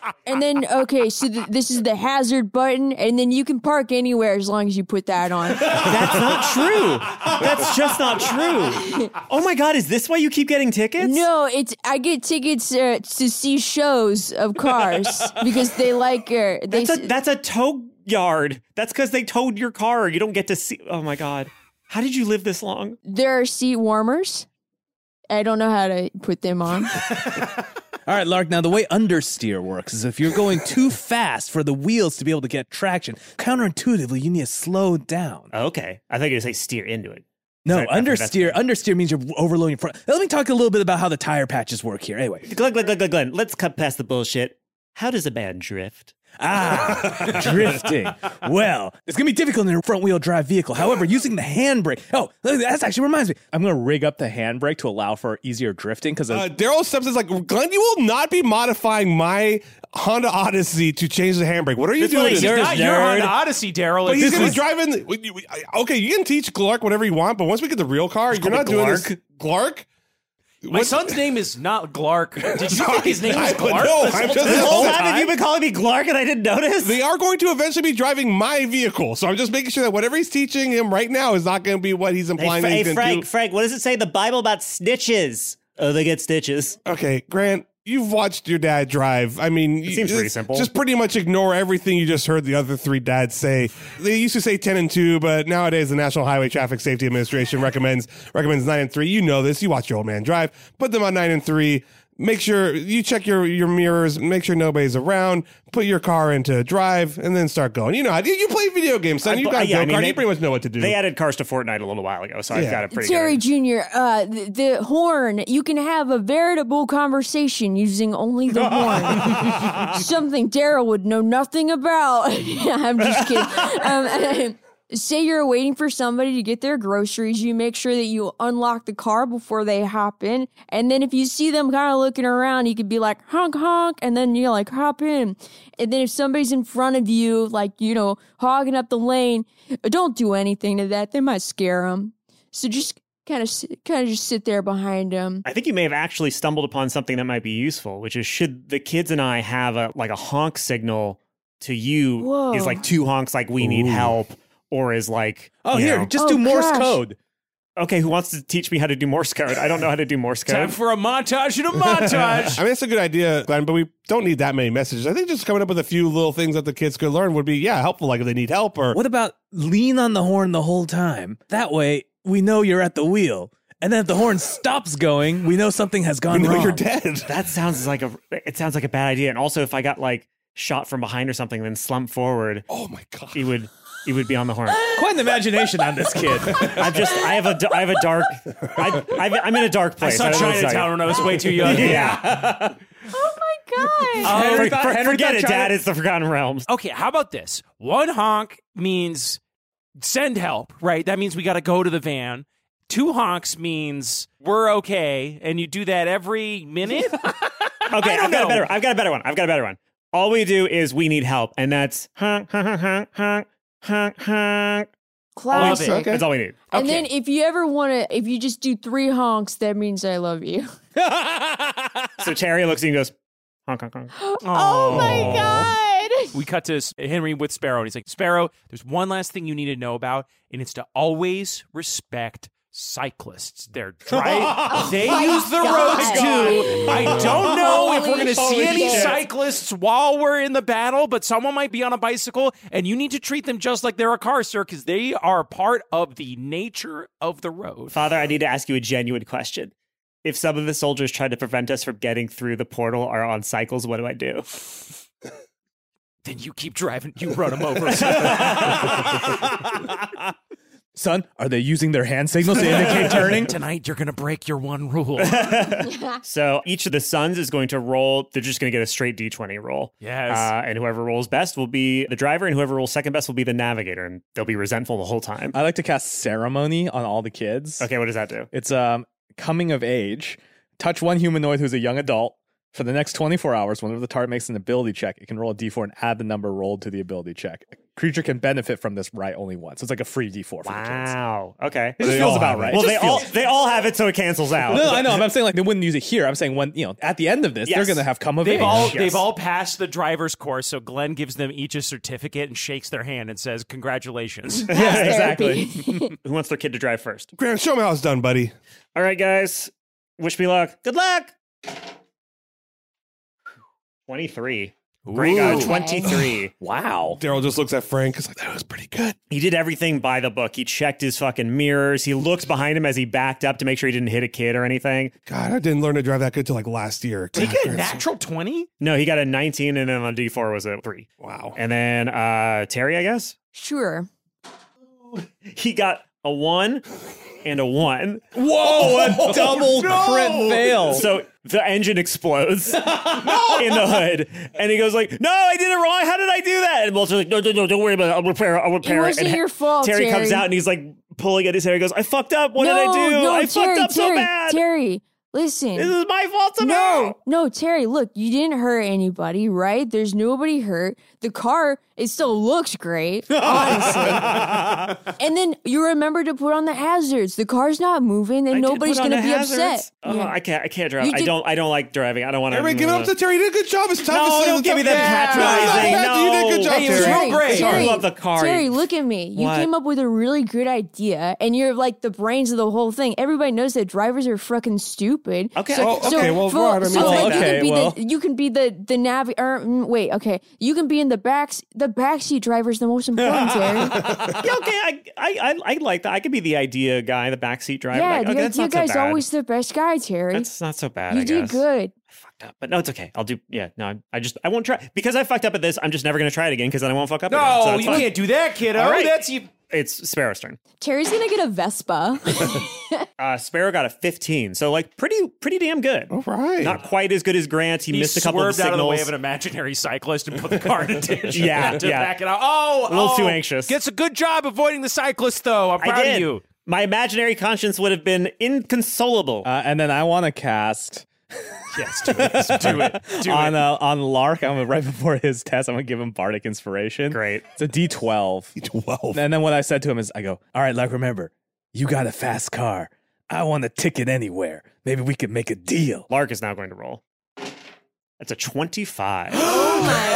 And then, okay, so this is the hazard button, and then you can park anywhere as long as you put that on.
That's not true. That's just not true. Oh my God, is this why you keep getting tickets?
No, I get tickets to see shows of cars because they like.
That's a tow yard. That's because they towed your car. You don't get to see. Oh my God, how did you live this long?
There are seat warmers. I don't know how to put them on.
All right, Lark, now the way understeer works is if you're going too fast for the wheels to be able to get traction, counterintuitively, you need to slow down.
Okay. I thought you were going to say steer into it.
No, understeer means you're overloading front. Let me talk a little bit about how the tire patches work here. Anyway.
Glenn, let's cut past the bullshit. How does a man drift?
Drifting. Well, it's going to be difficult in a front-wheel drive vehicle. However, using the handbrake. Oh, that actually reminds me. I'm going to rig up the handbrake to allow for easier drifting. Because
Daryl steps in like, Glenn, you will not be modifying my Honda Odyssey to change the handbrake. What are you doing?
It's not your Honda Odyssey, Daryl.
But he's going to be driving. Okay, you can teach Glark whatever you want, but once we get the real car, you're not doing this. Glark?
My son's name is not Glark. Did you think his name was Glark?
No, I'm just
this whole time have you been calling me Glark and I didn't notice?
They are going to eventually be driving my vehicle, so I'm just making sure that whatever he's teaching him right now is not going to be what he's implying.
Hey, Frank, what does it say in the Bible about snitches? Oh, they get stitches.
Okay, Grant, you've watched your dad drive. I mean,
it seems pretty simple.
Just pretty much ignore everything you just heard the other three dads say. They used to say 10 and 2, but nowadays the National Highway Traffic Safety Administration recommends 9 and 3. You know this. You watch your old man drive. Put them on 9 and 3. Make sure you check your mirrors, make sure nobody's around, put your car into drive, and then start going. You know, you play video games, son. You got you pretty much know what to do.
They added cars to Fortnite a little while ago, so I've got it pretty
Terry
good.
Jr., the horn, you can have a veritable conversation using only the horn. Something Daryl would know nothing about. I'm just kidding. Say you're waiting for somebody to get their groceries. You make sure that you unlock the car before they hop in. And then if you see them kind of looking around, you could be like, honk, honk. And then you're like, hop in. And then if somebody's in front of you, like, you know, hogging up the lane, don't do anything to that. They might scare them. So just kind of just sit there behind them.
I think you may have actually stumbled upon something that might be useful, which is should the kids and I have a honk signal to you.
Whoa.
Is like 2 honks like we need help. Or is like,
just do Morse code.
Okay, who wants to teach me how to do Morse code? I don't know how to do Morse code.
Time for a montage and a montage.
I mean, it's a good idea, Glenn, but we don't need that many messages. I think just coming up with a few little things that the kids could learn would be, helpful, like if they need help or...
What about lean on the horn the whole time? That way, we know you're at the wheel. And then if the horn stops going, we know something has gone wrong.
You're dead.
That sounds like a bad idea. And also, if I got like shot from behind or something, then slump forward.
Oh my God.
It would be on the horn.
Quite an imagination I'm in a dark place.
I saw Chinatown when I was way too young.
Yeah.
Oh my God.
Forget it, Dad. It's the Forgotten Realms.
Okay, how about this? 1 honk means send help, right? That means we got to go to the van. 2 honks means we're okay, and you do that every minute?
Okay, I've got a better one. All we do is we need help, and that's honk, honk, honk, honk, honk, honk.
Classic.
Okay. That's all we need.
And then if you ever if you just do 3 honks, that means I love you.
So Terry looks at you and goes, honk, honk, honk.
Oh my God.
We cut to Henry with Sparrow, and he's like, Sparrow, there's one last thing you need to know about, and it's to always respect cyclists. They use the roads too. I don't know if we're going to see any cyclists while we're in the battle, but someone might be on a bicycle, and you need to treat them just like they're a car, sir, because they are part of the nature of the road.
Father, I need to ask you a genuine question. If some of the soldiers try to prevent us from getting through the portal or on cycles, what do I do?
Then you keep driving. You run them over.
Son, are they using their hand signals to indicate turning?
Tonight, you're going to break your one rule.
So each of the sons is going to roll. They're just going to get a straight D20 roll.
Yes.
And whoever rolls best will be the driver, and whoever rolls second best will be the navigator, and they'll be resentful the whole time.
I like to cast ceremony on all the kids.
Okay, what does that do?
It's coming of age. Touch one humanoid who's a young adult. For the next 24 hours, whenever the target makes an ability check, it can roll a d4 and add the number rolled to the ability check. A creature can benefit from this right only once. So it's like a free d4 for the kids.
Wow. Okay.
It just feels about right.
Well, they all have it, so it cancels out.
No, I know. I'm saying like they wouldn't use it here. I'm saying when at the end of this, they're going to have come of age.
They've all passed the driver's course, so Glenn gives them each a certificate and shakes their hand and says, "Congratulations."
Yeah, exactly. Who wants their kid to drive first?
Grant, show me how it's done, buddy.
All right, guys. Wish me luck. Good luck. 23. Grant got a 23.
Wow.
Daryl just looks at Frank. He's like, that was pretty good.
He did everything by the book. He checked his fucking mirrors. He looks behind him as he backed up to make sure he didn't hit a kid or anything.
God, I didn't learn to drive that good till like last year.
Did he get a natural 20?
No, he got a 19, and then on D4 was a 3.
Wow.
And then Terry, I guess?
Sure.
He got a 1 and a 1.
Whoa, a double crit fail.
So the engine explodes in the hood. And he goes like, no, I did it wrong. How did I do that? And Walter's like, no, don't worry about it. I'll repair it.
It wasn't
and
your fault,
Terry comes
Terry.
out and he's like pulling at his hair. He goes, I fucked up. What did I do?
No,
I
Terry,
fucked up so bad.
Terry, listen.
This is my fault somehow.
No, Terry, look, you didn't hurt anybody, right? There's nobody hurt. The car, it still looks great, honestly. And then you remember to put on the hazards. The car's not moving, and nobody's going to be upset.
Oh,
Yeah.
I can't drive. I don't like driving. I don't want to.
Everybody give it up to Terry. You did a good job. It's tough to
No,
say
don't give me that patronizing.
No, you did a good job,
Hey, it was
Terry.
real great.
Terry,
I love the car.
Terry, look at me. You
What?
came up with a really good idea, and you're like the brains of the whole thing. Everybody knows that drivers are fucking stupid.
Okay.
So,
Oh, okay, well,
so,
right, I mean,
so
well,
like, you can be the navi. Wait, okay. You can be in the backseat driver is the most important, Terry.
Yeah, okay, I like that. I could be the idea guy, the backseat driver.
Yeah,
Like, okay,
the
that's
idea
not so
guy's
bad.
always the best guy, Terry.
That's not so bad.
You
I
did
guess.
good.
I fucked up, but no, it's okay. I'll do. Yeah, no, I won't try because I fucked up at this. I'm just never gonna try it again because then I won't fuck up again. So
No,
it's
you
fine.
can't do that, kiddo.
All right.
That's you.
It's Sparrow's turn.
Terry's gonna get a Vespa.
Sparrow got a 15, so like pretty damn good.
All right.
Not quite as good as Grant. He missed a couple of
swerved out of the way
signals.
of an imaginary cyclist and put the car in a ditch.
Yeah,
to
yeah.
back it out.
A little too anxious.
Gets a good job avoiding the cyclist, though. I'm
I
proud
did.
of you.
My imaginary conscience would have been inconsolable.
And then I want to cast
Yes, do it. Do it. Do
on
it.
on Lark. I'm gonna, right before his test. I'm gonna give him Bardic Inspiration.
Great.
It's a D12.
D12.
And then what I said to him is, I go, all right, Lark. Remember, you got a fast car. I want a ticket anywhere. Maybe we could make a deal.
Lark is now going to roll. That's a 25.
Oh my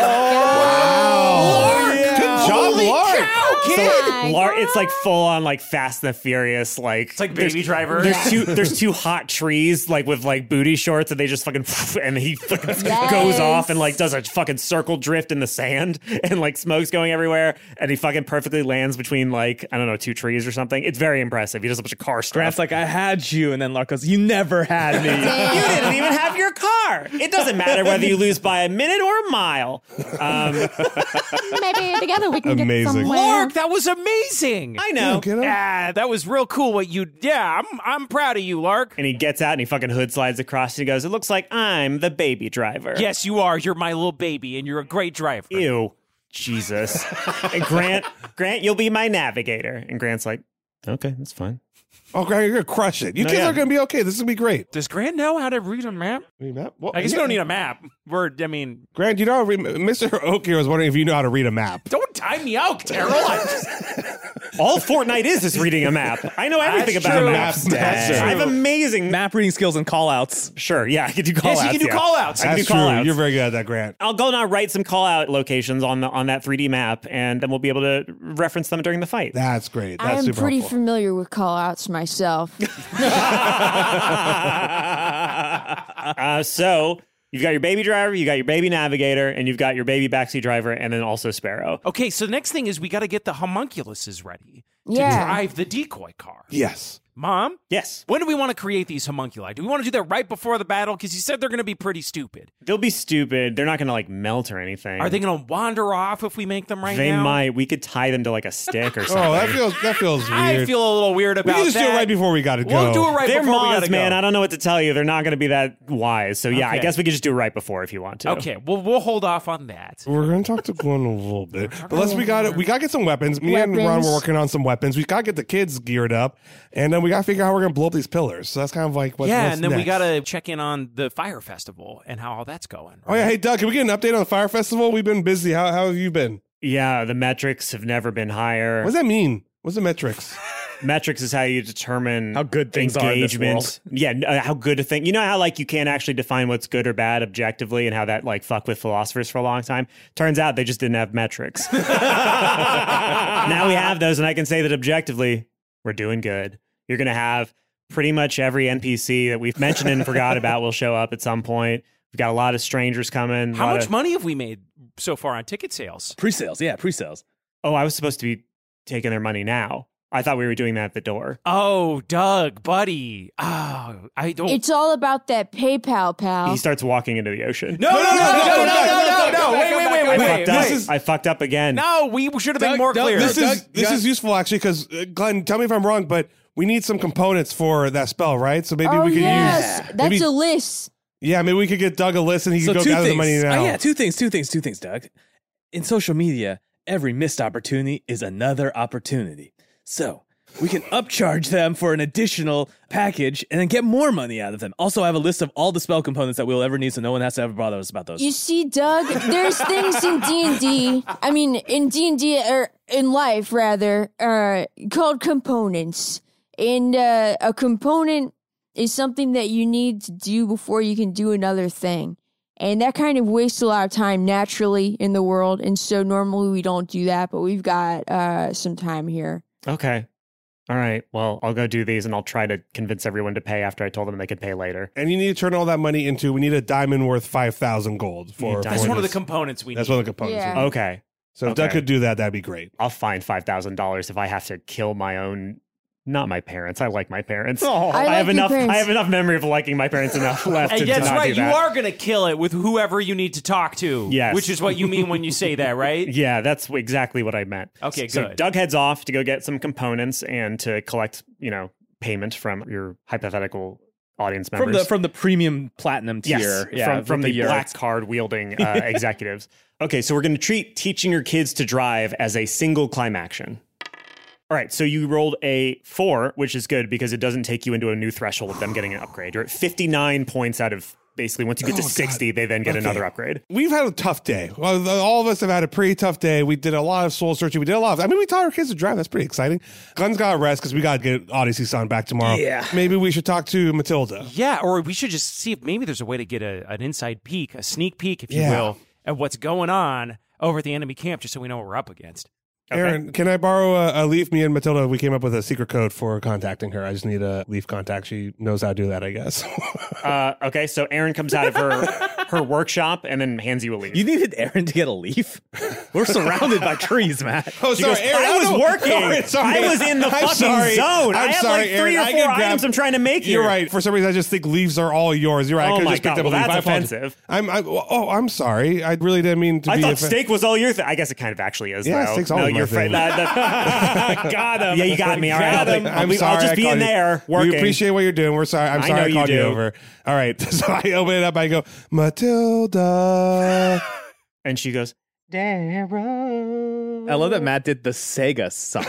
god.
Good job, Lark.
So Lark, it's like full on like Fast and the Furious, like
It's like Baby Driver.
There's two hot trees like with like booty shorts, and they just fucking and he fucking
Yes.
goes off and like does a fucking circle drift in the sand, and like smoke's going everywhere, and he fucking perfectly lands between like I don't know 2 trees or something. It's very impressive. He does a bunch of car stuff.
Grant's like, I had you, and then Lark goes, you never had me.
You didn't even have your car. It doesn't matter whether you lose by a minute or a mile.
Maybe together we can
Amazing.
get somewhere.
Lark, that was amazing.
I know.
Get him.
Yeah, that was real cool. What you? Yeah, I'm proud of you, Lark.
And he gets out and he fucking hood slides across. And he goes, "It looks like I'm the baby driver."
Yes, you are. You're my little baby, and you're a great driver.
Ew. Jesus. And Grant, you'll be my navigator. And Grant's like, okay, that's fine.
Oh, Grant, you're going to crush it. You
No,
kids
yeah.
are going to be okay. This is going to be great.
Does Grant know how to read a map?
What?
I guess you don't need a map.
Grant, you know, Mr. Oak here was wondering if you know how to read a map.
Don't time me out, Terrell.
All Fortnite is reading a map. I know everything
That's
about
true.
maps.
That's true.
I have amazing
Map reading skills and call outs.
Sure, yeah, I can do call outs.
Yes, you can do call outs.
I can
That's
do call
true.
outs.
You're very good at that, Grant.
I'll go now write some call out locations on that 3D map, and then we'll be able to reference them during the fight.
That's great. That's
I'm
super
pretty
helpful.
familiar with call outs myself.
So you've got your baby driver, you got your baby navigator, and you've got your baby backseat driver, and then also Sparrow.
Okay, so the next thing is we got to get the homunculuses ready to
Yeah.
drive the decoy car.
Yes.
Mom?
Yes.
When do we want to create these homunculi? Do we want to do that right before the battle? Because you said they're going to be pretty stupid.
They'll be stupid. They're not going to like melt or anything.
Are they going to wander off if we make them right
They
now?
might. We could tie them to like a stick or something.
Oh, that feels weird.
I feel a little weird
we
about
can just
that.
do it right before we got to go.
We'll do it right
They're
before we
moths,
gotta
man.
go.
I don't know what to tell you. They're not going to be that wise. So yeah, I
Okay.
guess we could just do it right before if you want to.
Okay, well, we'll hold off on that.
We're gonna talk to Glenn a little bit, but we got to get some weapons. Me and Ron were working on some weapons. We got to get the kids geared up, and then we got to figure out how we're going to blow up these pillars. So that's kind of like what's
and then we
next.
got to check in on the Fire Festival and how all that's going.
Oh, yeah. Hey, Doug, can we get an update on the Fire Festival? We've been busy. How have you been?
Yeah, the metrics have never been higher.
What does that mean? What's the metrics?
Metrics is how you determine
how good things are in this world.
Yeah, how good a thing. You know how like you can't actually define what's good or bad objectively, and how that like fucked with philosophers for a long time. Turns out they just didn't have metrics. Now we have those, and I can say that objectively we're doing good. You're going to have pretty much every NPC that we've mentioned and forgot about will show up at some point. We've got a lot of strangers coming.
How much money have we made so far on ticket sales?
Pre-sales, yeah, pre-sales.
Oh, I was supposed to be taking their money now. I thought we were doing that at the door.
Oh, Doug, buddy. Oh, I don't.
It's all about that PayPal, pal.
He starts walking into the ocean.
No. Wait.
I fucked up again.
No, we should have been more clear.
This is useful, actually, because, Glenn, tell me if I'm wrong, but we need some components for that spell, right? So maybe we could use...
That's a list.
Yeah, maybe we could get Doug a list and he could go gather the money now.
Oh, yeah, two things, Doug. In social media, every missed opportunity is another opportunity. So we can upcharge them for an additional package and then get more money out of them. Also, I have a list of all the spell components that we'll ever need, so no one has to ever bother us about those.
You see, Doug, there's things in D&D, I mean, in D&D, or in life, rather, called components. And a component is something that you need to do before you can do another thing. And that kind of wastes a lot of time naturally in the world. And so normally we don't do that, but we've got some time here.
Okay. All right. Well, I'll go do these and I'll try to convince everyone to pay after I told them they could pay later.
And you need to turn all that money into, we need a diamond worth 5,000 gold.
That's one of the components we need.
That's one of the components.
Yeah.
Okay.
So if Doug could do that, that'd be great.
I'll find $5,000 if I have to kill my own... Not my parents. I like my parents.
I
have
like your
enough.
parents.
I have enough memory of liking my parents enough left to
that's
not
right.
do that.
You are going to kill it with whoever you need to talk to.
Yes.
Which is what you mean when you say that, right?
Yeah, that's exactly what I meant.
Okay,
so
good.
Doug heads off to go get some components and to collect, payment from your hypothetical audience members.
From the premium platinum tier.
Yes, from the
yurts.
black card wielding executives. Okay, so we're going to treat teaching your kids to drive as a single climb action. All right, so you rolled a 4, which is good because it doesn't take you into a new threshold of them getting an upgrade. You're at 59 points out of basically once you get to 60, they then get another upgrade.
We've had a tough day. Well, all of us have had a pretty tough day. We did a lot of soul searching. We taught our kids to drive. That's pretty exciting. Glenn's got to rest because we got to get Odyssey Son back tomorrow.
Yeah.
Maybe we should talk to Matilda.
Yeah, or we should just see if maybe there's a way to get an inside peek, a sneak peek, if you will, at what's going on over at the enemy camp, just so we know what we're up against.
Okay.
Aaron, can I borrow a Leaf? Me and Matilda, we came up with a secret code for contacting her. I just need a Leaf contact. She knows how to do that, I guess.
Okay, so Aaron comes out of her workshop and then hands you a leaf.
You needed Aaron to get a leaf? We're surrounded by trees, Matt.
Oh, sorry, Aaron.
I was working.
Sorry.
I was in the fucking zone. I have like 3 or 4 items I'm trying to make here.
You're right. For some reason, I just think leaves are all yours. You're right.
Oh
I could
my
just picked
God.
up a
Well,
leaf.
that's
I apologize.
offensive.
I'm sorry. I really didn't mean to
I
be
thought
offensive.
steak was all your thing. I guess it kind of actually is,
Yeah,
though.
steak's always my
you're
thing.
Got him. Yeah, you got me. All right.
I'm sorry.
I'll just
I
be
called
in
you.
there working.
We appreciate what you're doing. We're sorry. I'm
I
sorry
know
I
you
called you
do.
over. All right. So I open it up. I go, Matilda.
And she goes, Darrow.
I love that Matt did the Sega song.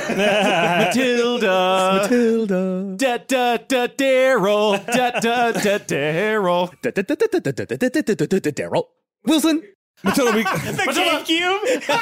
Matilda. Da da da Daryl. Da da da Daryl.
Daryl. Wilson.
Matilda, we...
The GameCube.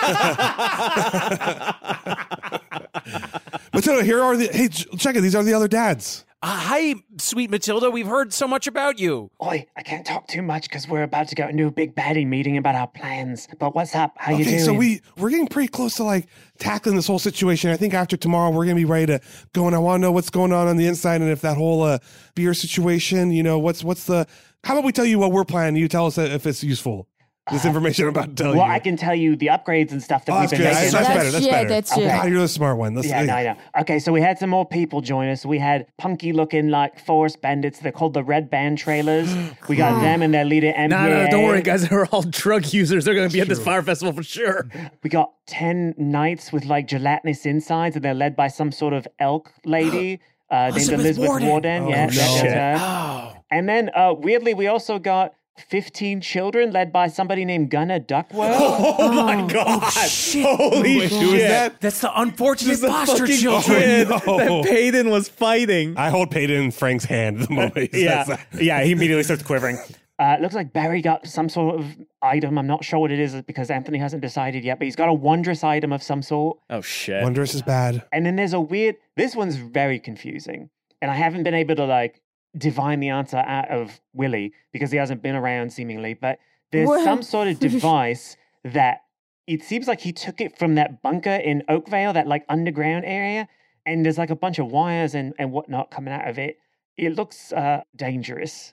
Matilda, here are the... Hey, check it. These are the other dads.
Hi, sweet Matilda. We've heard so much about you.
Oi, I can't talk too much because we're about to go into a big baddie meeting about our plans. But what's up? How you doing?
So we're getting pretty close to like tackling this whole situation. I think after tomorrow we're gonna be ready to go, and I want to know what's going on the inside, and if that whole beer situation, what's the? How about we tell you what we're planning? You tell us if it's useful. This information I'm about to tell you.
Well, I can tell you the upgrades and stuff that we've been making.
That's better. That's better.
That's
okay.
it.
You're the smart one.
I know. Okay, so we had some more people join us. We had punky-looking, like, forest bandits. They're called the Red Band Trailers. We got them and their leader, MPA.
No, don't worry, guys. They're all drug users. They're going to be at this fire festival for sure.
We got 10 knights with, like, gelatinous insides, and they're led by some sort of elk lady named Elizabeth Warden.
Oh,
Yeah,
no.
that's her. And then, weirdly, we also got 15 children led by somebody named Gunnar Duckworth.
Oh my god! Holy shit!
Who is that?
That's the unfortunate
the
foster
fucking
children.
kid
No.
that Payton was fighting.
I hold Peyton in Frank's hand the moment he says that.
Yeah, he immediately starts quivering.
It looks like Barry got some sort of item. I'm not sure what it is because Anthony hasn't decided yet, but he's got a wondrous item of some sort.
Oh, shit.
Wondrous is bad.
And then there's a weird, this one's very confusing. And I haven't been able to like divine the answer out of Willie because he hasn't been around seemingly. But there's
What?
some sort of device that it seems like he took it from that bunker in Oakvale, that like underground area. And there's like a bunch of wires and whatnot coming out of it. It looks dangerous.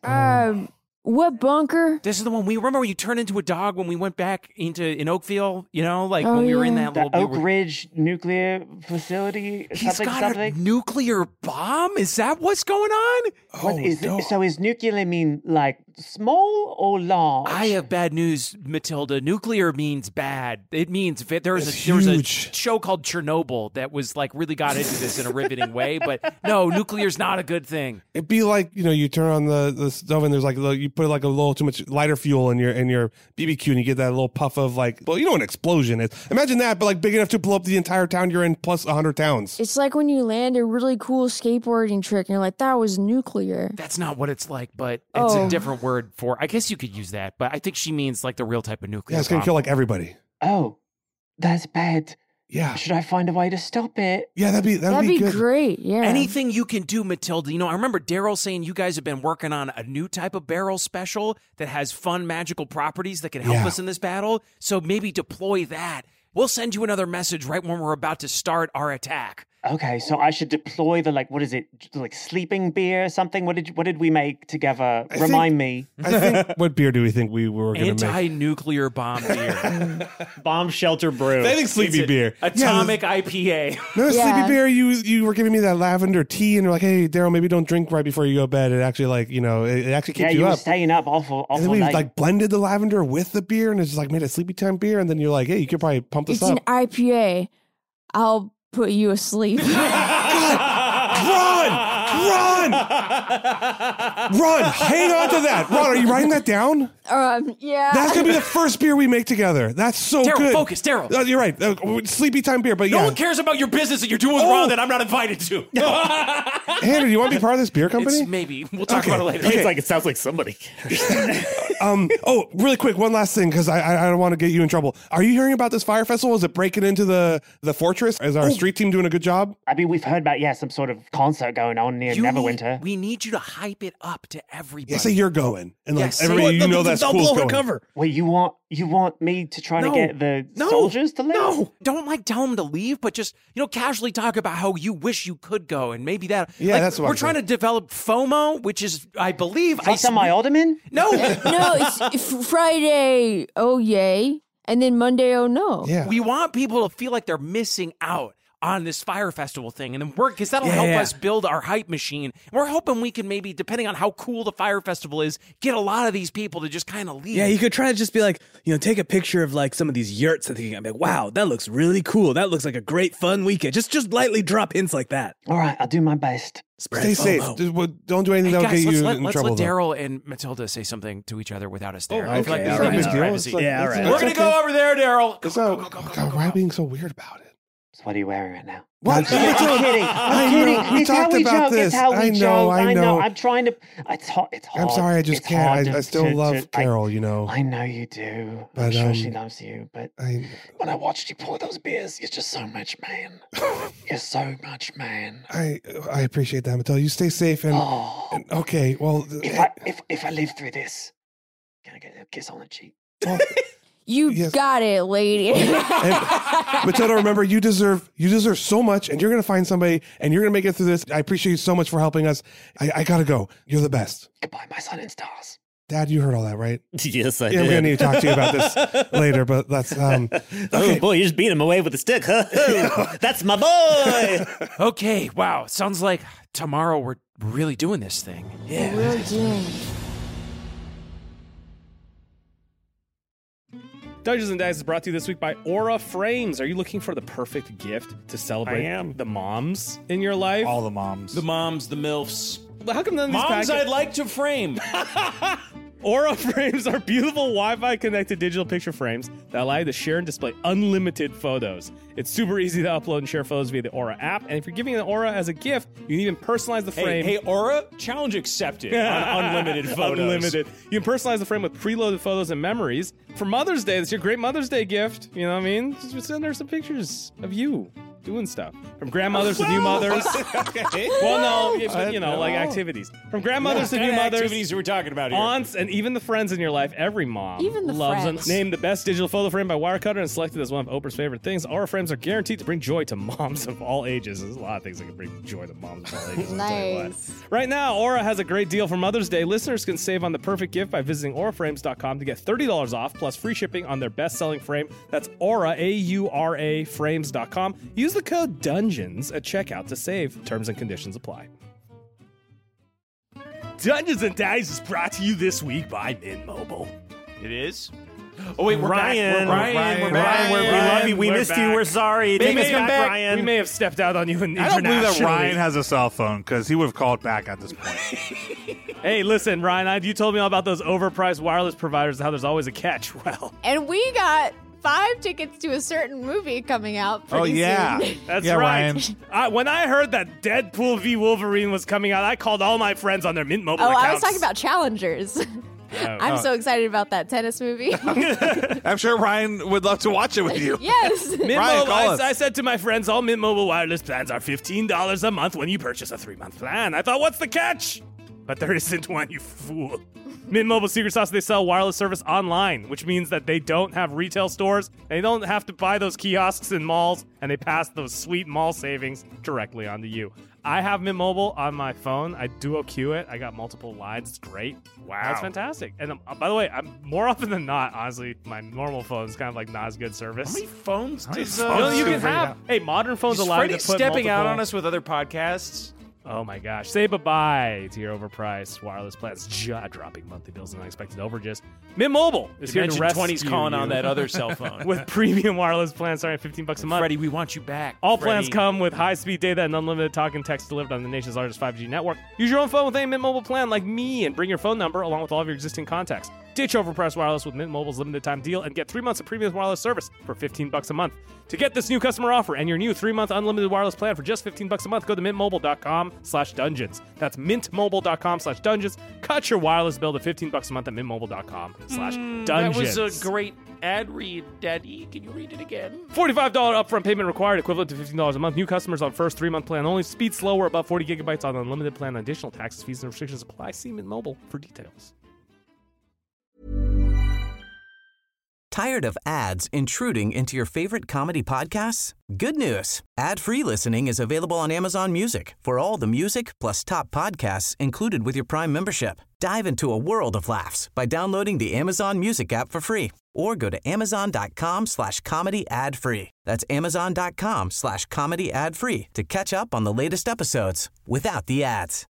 What bunker?
This is the one we remember when you turned into a dog when we went back in Oakville, you know, like
Oh,
when we were in
yeah.
that
The
little
Oak Ridge nuclear facility,
He's
something,
got
something.
a nuclear bomb? Is that what's going on?
So is nuclear mean like small or large?
I have bad news, Matilda. Nuclear means bad. It means there was a
huge.
show called Chernobyl that was like really got into this in a riveting way, but no, nuclear's not a good thing.
It'd be like, you know, you turn on the stove and there's like you put like a little too much lighter fuel in your BBQ and you get that little puff of like, well, you know what an explosion is. Imagine that, but like big enough to blow up the entire town you're in plus 100 towns.
It's like when you land a really cool skateboarding trick and you're like, that was nuclear.
That's not what it's like, but it's
Oh.
a different word for. I guess you could use that, but I think she means like the real type of nuclear.
Yeah, it's gonna
bomb.
kill like everybody.
Oh, that's bad.
Yeah.
Should I find a way to stop it?
Yeah, that'd be good.
great. Yeah.
Anything you can do, Matilda. You know, I remember Daryl saying you guys have been working on a new type of barrel special that has fun magical properties that can help
Yeah.
us in this battle. So maybe deploy that. We'll send you another message right when we're about to start our attack.
Okay, so I should deploy the what is it, like sleeping beer or something? What did we make together? Remind me.
I think, what beer do we think we were going to make?
Anti-nuclear bomb beer.
Bomb shelter brew.
I think sleepy beer.
Atomic IPA.
No,
Yeah.
sleepy beer. You were giving me that lavender tea, and you're like, "Hey, Daryl, maybe don't drink right before you go to bed. It actually, like, you know, it actually keeps
Yeah,
you
you were
up."
staying up awful
And then we
late.
like blended the lavender with the beer, and it's just like made a sleepy time beer. And then you're like, "Hey, you could probably pump this
It's
up."
an IPA. I'll put you asleep.
Run! Hang on to that. Ron, are you writing that down?
Yeah.
That's gonna be the first beer we make together. That's so
Daryl,
good.
focus, Daryl.
You're right. Sleepy time beer, but
No
yeah.
one cares about your business that you're doing with Ron that I'm not invited to.
Henry, do you want to be part of this beer company?
It's maybe. We'll talk
Okay.
about it later.
Okay.
It's like it sounds like somebody cares.
Oh, really quick, one last thing, because I don't want to get you in trouble. Are you hearing about this fire festival? Is it breaking into the fortress? Is our street team doing a good job?
I mean, we've heard about some sort of concert going on near Neverwinter.
We need you to hype it up to everybody.
Yeah, say you're going, and like
Yes,
everybody you know that's cool is going.
Cover.
Wait, you want me to try to
No.
get the
No.
soldiers to leave?
No, don't like tell them to leave, but just casually talk about how you wish you could go, and maybe that.
Yeah,
like,
that's what
we're
I'm
trying to develop FOMO, which is, I believe,
Fuck on my alderman?
No,
No, it's Friday, oh yay, and then Monday, oh no.
Yeah.
we want people to feel like they're missing out on this fire festival thing, and then because that'll help us build our hype machine. We're hoping we can maybe, depending on how cool the fire festival is, get a lot of these people to just kind of leave.
Yeah, you could try to just be like, take a picture of like some of these yurts that you can be like, wow, that looks really cool. That looks like a great fun weekend. Just lightly drop hints like that.
All right, I'll do my best.
Stay safe. Don't do anything
Hey,
that'll
guys,
get you
let's
in
let
trouble. though.
Daryl and Matilda say something to each other without us there.
Oh,
I feel like
okay,
this
all
is
right.
our privacy.
Yeah, all right.
We're going to go over there, Daryl.
God, why are you being so weird about it?
So what are you wearing right now?
What?
I'm kidding. I'm kidding.
We
It's how
talked
we
about
joke.
this.
It's how we
I know,
joke.
I know.
I'm trying to. It's hard.
I'm sorry, I just
It's
can't.
hard
I still love Carol,
I know you do.
But,
I'm sure she loves you. But
I
when I watched you pour those beers, you're just so much man. You're so much man.
I appreciate that, Matilda. You stay safe and okay. Well,
If I live through this, can I get a kiss on the cheek?
You got it, lady.
Matilda, remember, you deserve so much, and you're gonna find somebody, and you're gonna make it through this. I appreciate you so much for helping us. I gotta go. You're the best.
Goodbye, my sun and stars.
Dad, you heard all that, right?
Yes, I
Yeah,
did.
we're gonna need to talk to you about this later, but that's
Oh boy, you just beat him away with a stick, huh? That's my boy.
Okay, wow. Sounds like tomorrow we're really doing this thing. Yeah.
We're doing.
Dungeons and Dice is brought to you this week by Aura Frames. Are you looking for the perfect gift to celebrate
I am.
the moms in your life?
All the moms.
The moms, the MILFs.
How come none of these
Moms
packets...
I'd like to frame.
Aura frames are beautiful Wi-Fi connected digital picture frames that allow you to share and display unlimited photos. It's super easy to upload and share photos via the Aura app, and if you're giving an Aura as a gift, you can even personalize the frame.
Hey, Aura, challenge accepted on unlimited photos.
Unlimited. You can personalize the frame with preloaded photos and memories. For Mother's Day, that's your great Mother's Day gift. You know what I mean? Just send her some pictures of you doing stuff. From grandmothers to new mothers.
Okay.
Well, no, like activities. From grandmothers to new mothers.
Activities we're talking about here.
Aunts, and even the friends in your life. Every mom
Even the
loves
friends.
them. Named the best digital photo frame by Wirecutter and selected as one of Oprah's favorite things. Aura frames are guaranteed to bring joy to moms of all ages. There's a lot of things that can bring joy to moms of all ages. I'll tell you what.
Nice.
Right now, Aura has a great deal for Mother's Day. Listeners can save on the perfect gift by visiting auraframes.com to get $30 off plus free shipping on their best-selling frame. That's Aura, A-U-R-A, frames.com. Use the code DUNGEONS at checkout to save. Terms and conditions apply. Dungeons and Dice is brought to you this week by Mint Mobile.
It is? Oh, wait, we're
Ryan.
back. We're back.
We love you. We
We're
missed
back.
you. We're sorry. Take us back, Ryan.
We may have stepped out on you in
I don't believe that
internationally.
Ryan has a cell phone because he would have called back at this point.
Hey, listen, Ryan, you told me all about those overpriced wireless providers and how there's always a catch. Well,
And we got 5 tickets to a certain movie coming out pretty soon.
That's
Yeah,
right. When I heard that Deadpool v. Wolverine was coming out, I called all my friends on their Mint Mobile
Oh,
accounts.
I was talking about Challengers. I'm so excited about that tennis movie.
I'm sure Ryan would love to watch it with you.
Yes.
Mint
Ryan,
Mobile,
call us.
I said to my friends, all Mint Mobile wireless plans are $15 a month when you purchase a 3-month plan. I thought, what's the catch? But there isn't one, you fool. Mint Mobile's secret sauce, they sell wireless service online, which means that they don't have retail stores. They don't have to buy those kiosks in malls, and they pass those sweet mall savings directly onto you. I have Mint Mobile on my phone. I duo queue it. I got multiple lines. It's great. Wow. That's fantastic. And by the way, I'm more often than not, honestly, my normal phone is kind of like not as good service.
How many phones does
You know, you can have. Hey, modern phones
Is
allow you
Freddie
to put
stepping out
multiple-
on us with other podcasts?
Oh my gosh. Say bye-bye to your overpriced wireless plans. Jaw-dropping monthly bills and unexpected overages. Mint Mobile is here to
Dimension
rescue
20's calling
you
on that other cell phone.
with premium wireless plans starting at $15 a month.
Freddie, we want you back.
All plans
Freddie.
come with high-speed data and unlimited talk and text delivered on the nation's largest 5G network. Use your own phone with a Mint Mobile plan like me and bring your phone number along with all of your existing contacts. Ditch overpriced wireless with Mint Mobile's limited time deal and get 3 months of premium wireless service for $15 a month. To get this new customer offer and your new 3-month unlimited wireless plan for just $15 a month, go to mintmobile.com/dungeons. That's mintmobile.com/dungeons. Cut your wireless bill to $15 a month at mintmobile.com/dungeons.
That was a great ad read, Daddy. Can you read it again?
$45 upfront payment required, equivalent to $15 a month. New customers on first 3-month plan only. Speed slower, above 40 gigabytes on unlimited plan. Additional taxes, fees, and restrictions apply. See Mint Mobile for details.
Tired of ads intruding into your favorite comedy podcasts? Good news. Ad-free listening is available on Amazon Music for all the music plus top podcasts included with your Prime membership. Dive into a world of laughs by downloading the Amazon Music app for free or go to amazon.com/comedy ad-free. That's amazon.com/comedy ad-free to catch up on the latest episodes without the ads.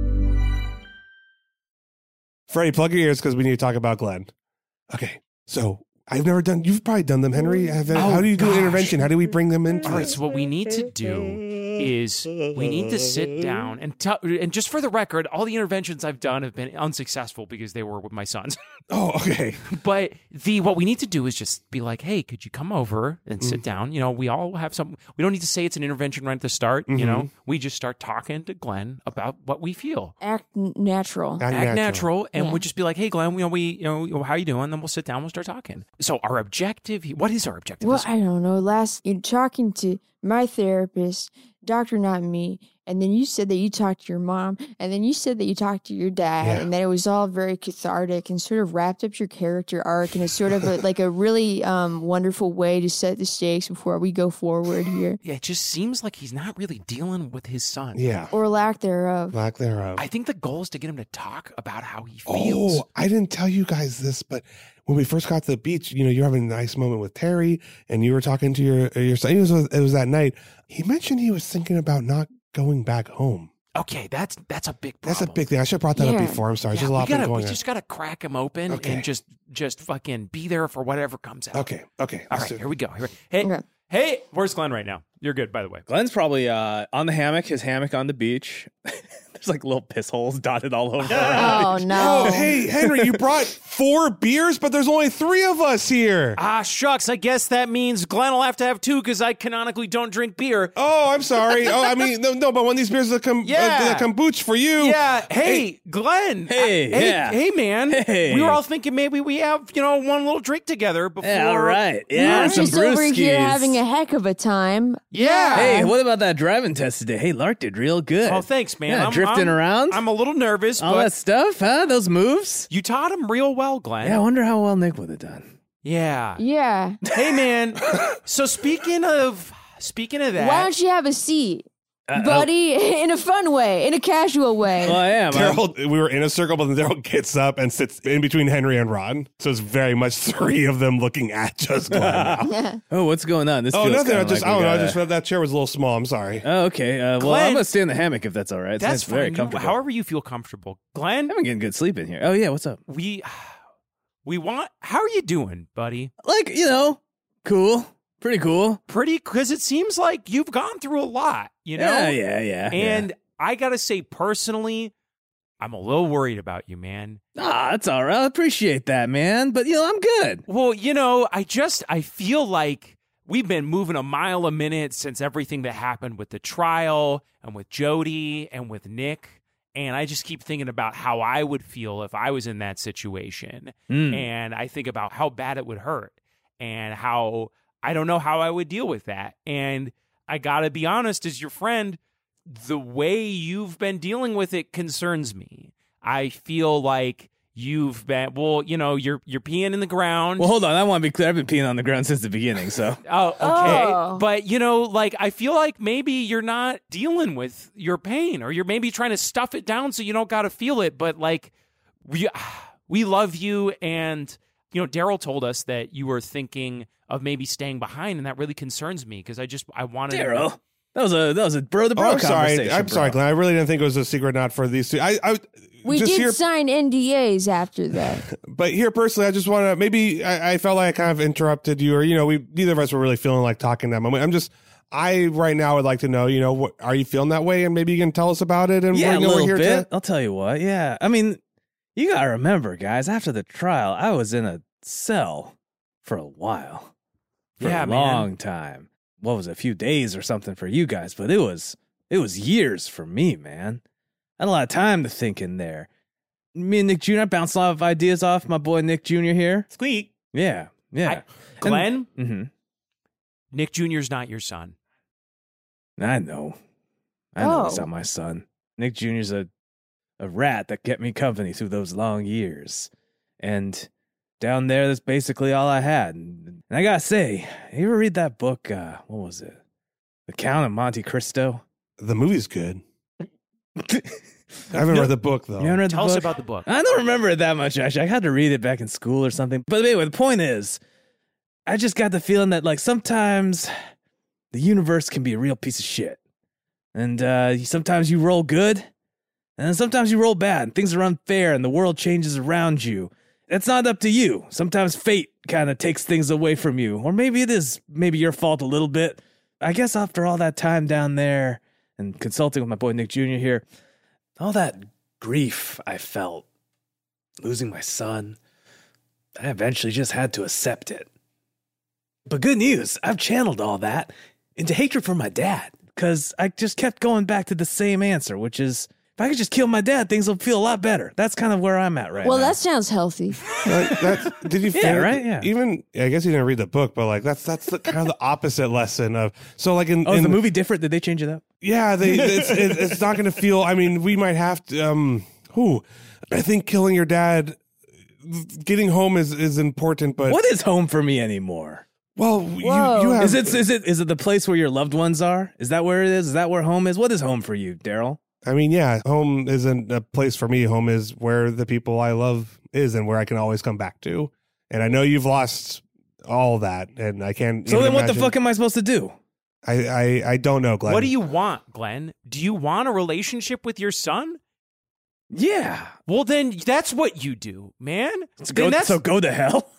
Freddie, plug your ears because we need to talk about Glenn. Okay, so I've never done. You've probably done them, Henry. How do you do an intervention? How do we bring them into?
All right,
it?
so what we need to do is we need to sit down and just for the record, all the interventions I've done have been unsuccessful because they were with my sons.
Oh, okay.
But what we need to do is just be like, hey, could you come over and sit down? You know, we all have some. We don't need to say it's an intervention right at the start. You know, we just start talking to Glenn about what we feel.
Act natural.
Act natural, and
Yeah.
we'll just be like, hey, Glenn, how you doing? Then we'll sit down, we'll start talking. So our objective, what is our objective?
Well, I don't know. You're talking to my therapist, Doctor Not Me, and then you said that you talked to your mom, and then you said that you talked to your dad, and that it was all very cathartic and sort of wrapped up your character arc in a sort of like a really wonderful way to set the stakes before we go forward here.
Yeah, it just seems like he's not really dealing with his son.
Yeah.
Or lack thereof.
Lack thereof.
I think the goal is to get him to talk about how he feels.
Oh, I didn't tell you guys this, but when we first got to the beach, you know, you're having a nice moment with Terry, and you were talking to your son. It was that night. He mentioned he was thinking about not going back home.
Okay, that's a big problem.
That's a big thing. I should have brought that up before. I'm sorry.
Yeah,
There's a lot going on.
we just got to crack him open and just fucking be there for whatever comes out.
Okay.
All right, here we go. Hey, where's Glenn right now? You're good, by the way.
Glenn's probably on the hammock, his hammock on the beach. There's like little piss holes dotted all over.
Oh, no.
Oh, hey, Henry, you brought 4 beers, but there's only 3 of us here.
Ah, shucks. I guess that means Glenn will have to have 2 because I canonically don't drink beer.
Oh, I'm sorry. Oh, I mean, no, but when these beers are the kombucha for you.
Yeah. Hey, Glenn. Hey, man.
Hey.
We were all thinking maybe we have, one little drink together before.
Yeah, all right. Yeah,
We're
some
just over here
brewskis.
having a heck of a time.
Yeah.
Hey, what about that driving test today? Hey, Lark did real good.
Oh, thanks, man.
Yeah, drifting around.
I'm a little nervous,
all
but
that stuff, huh? Those moves.
You taught him real well, Glenn.
Yeah, I wonder how well Nick would have done.
Yeah.
Yeah.
Hey, man. So speaking of that,
Why don't you have a seat? Buddy, in a fun way, in a casual way.
Well, I am.
Daryl, we were in a circle, but then Daryl gets up and sits in between Henry and Ron. So it's very much 3 of them looking at just Glenn now.
Oh, what's going on? This feels
nothing.
kinda
I just,
like
I don't know. I
gotta-
just felt that chair was a little small. I'm sorry.
Oh, okay. Well,
Glenn-
I'm going to stay in the hammock if that's all right.
that's
It's very
fine.
comfortable.
However you feel comfortable. Glenn,
I've been getting good sleep in here. Oh, yeah. What's up?
we want, how are you doing, buddy?
Like, cool. Pretty cool.
Pretty, because it seems like you've gone through a lot,
Yeah.
And I got to say, personally, I'm a little worried about you, man.
That's all right. I appreciate that, man. But, I'm good.
Well, I feel like we've been moving a mile a minute since everything that happened with the trial and with Jody and with Nick. And I just keep thinking about how I would feel if I was in that situation. And I think about how bad it would hurt and how I don't know how I would deal with that. And I got to be honest, as your friend, the way you've been dealing with it concerns me. I feel like you've been, you're peeing in the ground.
Well, hold on. I want to be clear. I've been peeing on the ground since the beginning, so.
Oh, okay. But, I feel like maybe you're not dealing with your pain or you're maybe trying to stuff it down so you don't got to feel it. But, we love you. And, Daryl told us that you were thinking of maybe staying behind, and that really concerns me because I wanted
Daryl. That was a bro to bro
I'm sorry.
conversation.
I'm sorry, Glenn. I really didn't think it was a secret knot for these 2.
We
just
did
here,
sign NDAs after that.
but here personally, I just want to, maybe I felt like I kind of interrupted you, or, neither of us were really feeling like talking that moment. I right now would like to know, what, are you feeling that way? And maybe you can tell us about it. And
Yeah, a
we're
little
here
bit. I'll tell you what. Yeah. I mean, you got to remember, guys, after the trial, I was in a cell for a while. For
Yeah,
a
man.
long time. What was it, a few days or something for you guys, but it was years for me, man. I had a lot of time to think in there. Me and Nick Jr. bounced a lot of ideas off my boy Nick Jr. here.
Squeak.
Yeah.
Glenn,
Mhm.
Nick Jr.'s not your son.
I know. He's
Oh.
not my son. Nick Jr.'s a rat that kept me company through those long years. And down there, that's basically all I had. And I gotta say, you ever read that book, what was it? The Count of Monte Cristo?
The movie's good. I haven't read the book, though.
You haven't read
Tell
the
us
book?
about the book.
I don't remember it that much, actually. I had to read it back in school or something. But anyway, the point is, I just got the feeling that, sometimes the universe can be a real piece of shit. And sometimes you roll good, and then sometimes you roll bad, and things are unfair, and the world changes around you. It's not up to you. Sometimes fate kind of takes things away from you. Or maybe it is your fault a little bit. I guess after all that time down there and consulting with my boy Nick Jr. here, all that grief I felt, losing my son, I eventually just had to accept it. But good news, I've channeled all that into hatred for my dad, because I just kept going back to the same answer, which is, if I could just kill my dad, things will feel a lot better. That's kind of where I'm at right now.
Well, that sounds healthy.
Did you?
Yeah, right? Yeah.
Even I guess you didn't read the book, but that's the kind of the opposite lesson of. So in
is the movie different? Did they change it up?
Yeah, it's not going to feel. I mean, we might have to. I think killing your dad, getting home is important, but
what is home for me anymore?
Well, you have.
Is it the place where your loved ones are? Is that where it is? Is that where home is? What is home for you, Daryl?
I mean, yeah, home isn't a place for me. Home is where the people I love is and where I can always come back to. And I know you've lost all that, and I can't.
So then what the fuck am I supposed to do?
I don't know, Glenn.
What do you want, Glenn? Do you want a relationship with your son?
Yeah.
Well, then that's what you do, man.
So go to hell.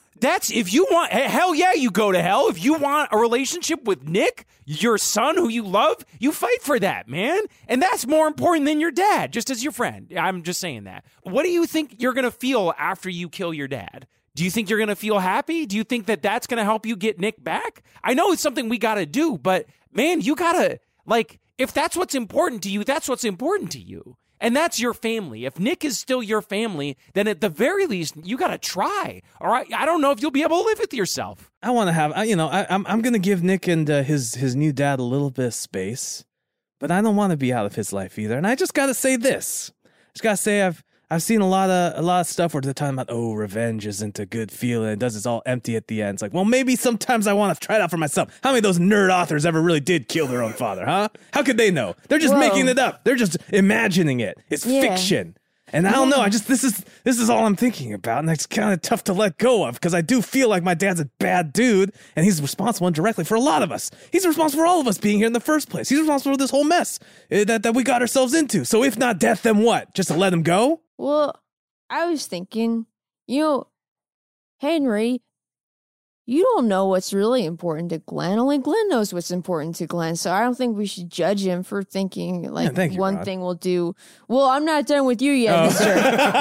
That's if you want, hell yeah, you go to hell. If you want a relationship with Nick, your son who you love, you fight for that, man. And that's more important than your dad, just as your friend. I'm just saying that. What do you think you're going to feel after you kill your dad? Do you think you're going to feel happy? Do you think that that's going to help you get Nick back? I know it's something we got to do, but man, you got to, like, if that's what's important to you, that's what's important to you. And that's your family. If Nick is still your family, then at the very least, you got to try. All right. I don't know if you'll be able to live with yourself.
I want to have, I'm going to give Nick and his new dad a little bit of space, but I don't want to be out of his life either. And I just got to say this. I've seen a lot of stuff where they're talking about, oh, revenge isn't a good feeling. It's all empty at the end. It's like, well, maybe sometimes I want to try it out for myself. How many of those nerd authors ever really did kill their own father, huh? How could they know? They're just making it up. They're just imagining it. It's fiction. And I don't know. This is all I'm thinking about, and it's kind of tough to let go of because I do feel like my dad's a bad dude, and he's responsible indirectly for a lot of us. He's responsible for all of us being here in the first place. He's responsible for this whole mess that we got ourselves into. So if not death, then what? Just to let him go?
Well, I was thinking, Henry, you don't know what's really important to Glenn. Only Glenn knows what's important to Glenn. So I don't think we should judge him for thinking one thing will do. Well, I'm not done with you yet, mister.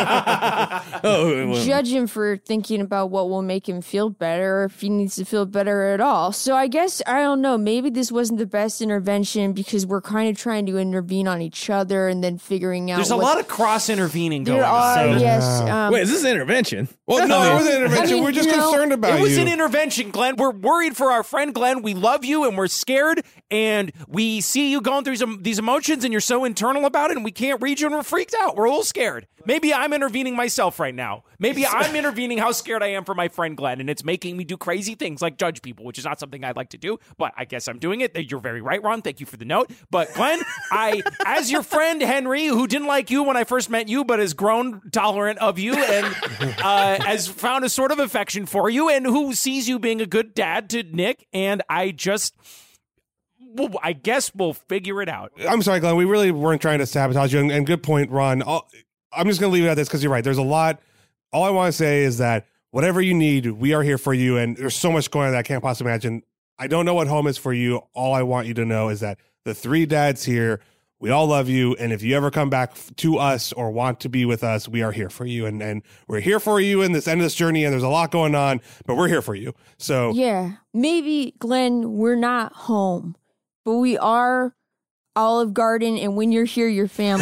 Judge him for thinking about what will make him feel better, or if he needs to feel better at all. So I guess, I don't know, maybe this wasn't the best intervention because we're kind of trying to intervene on each other and then figuring out.
There's a lot of cross-intervening going
on. Yes.
Wait, is this an intervention?
Well, no, it wasn't an intervention. We're just concerned about you.
It was an intervention, Glenn. We're worried for our friend Glenn. We love you and we're scared, and we see you going through these emotions and you're so internal about it, and we can't read you and we're freaked out. We're a little scared. Maybe I'm intervening myself right now. Maybe I'm intervening how scared I am for my friend Glenn, and it's making me do crazy things like judge people, which is not something I'd like to do, but I guess I'm doing it. You're very right, Ron. Thank you for the note. But Glenn, as your friend Henry, who didn't like you when I first met you, but has grown tolerant of you and has found a sort of affection for you, and who sees you being a good dad to Nick, and I guess we'll figure it out.
I'm sorry, Glenn. We really weren't trying to sabotage you, and good point, Ron. I'm just going to leave it at this because you're right. There's a lot. All I want to say is that whatever you need, we are here for you, and there's so much going on that I can't possibly imagine. I don't know what home is for you. All I want you to know is that the three dads here, we all love you, and if you ever come back to us or want to be with us, we are here for you, and we're here for you in this end of this journey, and there's a lot going on, but we're here for you. So
yeah, maybe, Glenn, we're not home, but we are Olive Garden, and when you're here, you're family.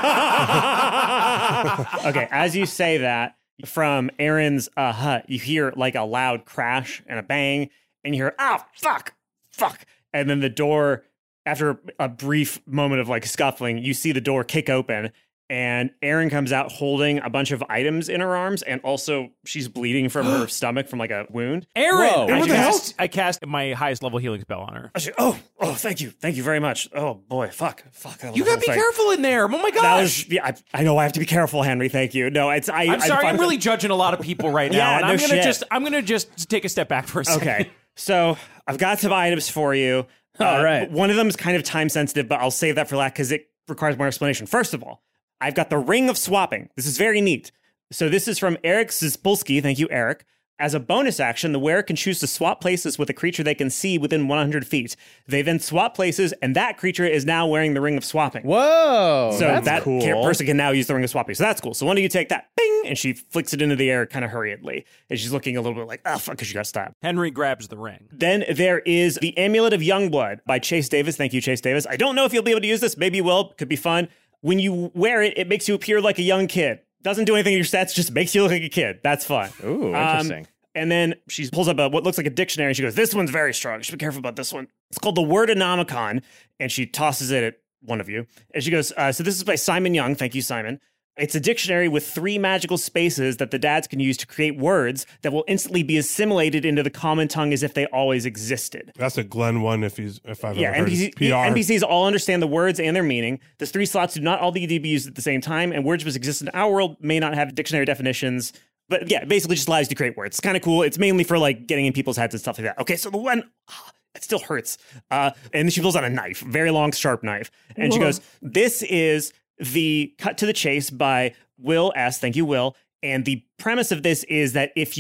Okay, as you say that, from Aaron's hut, you hear like a loud crash and a bang, and you hear, oh, fuck. And then the door, after a brief moment of like scuffling, you see the door kick open, and Erin comes out holding a bunch of items in her arms, and also she's bleeding from her stomach from like a wound.
Erin! I cast my highest level healing spell on her.
Oh, thank you very much. Oh boy, fuck.
You gotta be careful in there. Oh my gosh.
I know I have to be careful, Henry. Thank you. No, I'm
sorry. I'm really judging a lot of people right now.
Yeah,
and
no
I'm gonna just take a step back for a second.
Okay, so I've got some items for you.
All right.
One of them is kind of time sensitive, but I'll save that for last because it requires more explanation. First of all, I've got the Ring of Swapping. This is very neat. So this is from Eric Zispolsky. Thank you, Eric. As a bonus action, the wearer can choose to swap places with a creature they can see within 100 feet. They then swap places, and that creature is now wearing the Ring of Swapping.
Whoa,
so
that's
that
cool.
person can now use the Ring of Swapping. So that's cool. So why don't you take that? Bing! And she flicks it into the air kind of hurriedly. And she's looking a little bit like, oh, fuck, because she got stabbed.
Henry grabs the ring.
Then there is the Amulet of Youngblood by Chase Davis. Thank you, Chase Davis. I don't know if you'll be able to use this. Maybe you will. Could be fun. When you wear it, it makes you appear like a young kid. Doesn't do anything to your stats, just makes you look like a kid. That's fun.
Ooh, interesting.
And then she pulls up what looks like a dictionary, and she goes, this one's very strong. You should be careful about this one. It's called the Wordonomicon, and she tosses it at one of you. And she goes, so this is by Simon Young. Thank you, Simon. It's a dictionary with 3 magical spaces that the dads can use to create words that will instantly be assimilated into the common tongue as if they always existed.
That's a Glenn one if I've ever heard
NPCs,
PR.
NPCs all understand the words and their meaning. The 3 slots do not all need to be used at the same time, and words which exist in our world may not have dictionary definitions. But yeah, basically just allows you to create words. It's kind of cool. It's mainly for like getting in people's heads and stuff like that. Okay, so the one, it still hurts. And then she pulls out a knife, very long, sharp knife. And she goes, this is the Cut to the Chase by Will S. Thank you, Will. And the premise of this is that if you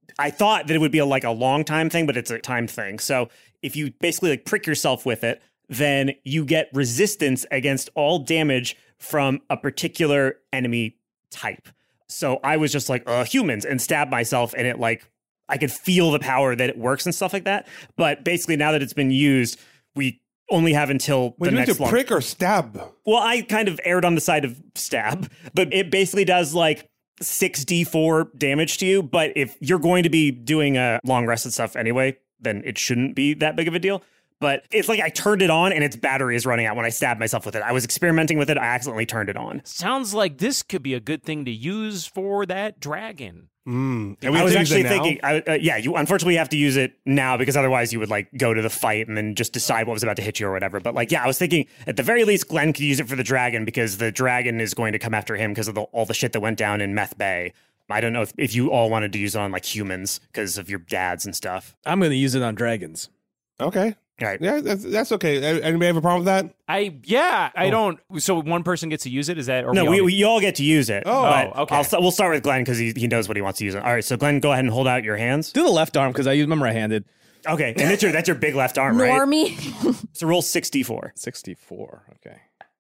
I thought that it would be a long time thing, but it's a time thing. So if you basically like prick yourself with it, then you get resistance against all damage from a particular enemy type. So I was just like, humans, and stabbed myself, and it like, I could feel the power that it works and stuff like that. But basically now that it's been used, we only have until the next
to prick or stab?
Well, I kind of erred on the side of stab, but it basically does like 6d4 damage to you. But if you're going to be doing a long rest and stuff anyway, then it shouldn't be that big of a deal. But it's like I turned it on and its battery is running out when I stabbed myself with it. I was experimenting with it. I accidentally turned it on.
Sounds like this could be a good thing to use for that dragon.
And
I was actually thinking, you unfortunately have to use it now because otherwise you would like go to the fight and then just decide what was about to hit you or whatever. But like, I was thinking at the very least, Glenn could use it for the dragon because the dragon is going to come after him because of all the shit that went down in Meth Bay. I don't know if you all wanted to use it on like humans because of your dads and stuff.
I'm going to use it on dragons.
Okay.
All right.
Yeah, that's okay. Anybody have a problem with that?
I don't. So one person gets to use it? Is that? Or
no, we all get to use it.
Okay.
We'll start with Glenn because he knows what he wants to use it. All right, so Glenn, go ahead and hold out your hands.
Do the left arm because I use them right-handed.
Okay, and that's your big left arm, right?
Normie.
So roll 64.
64. Okay.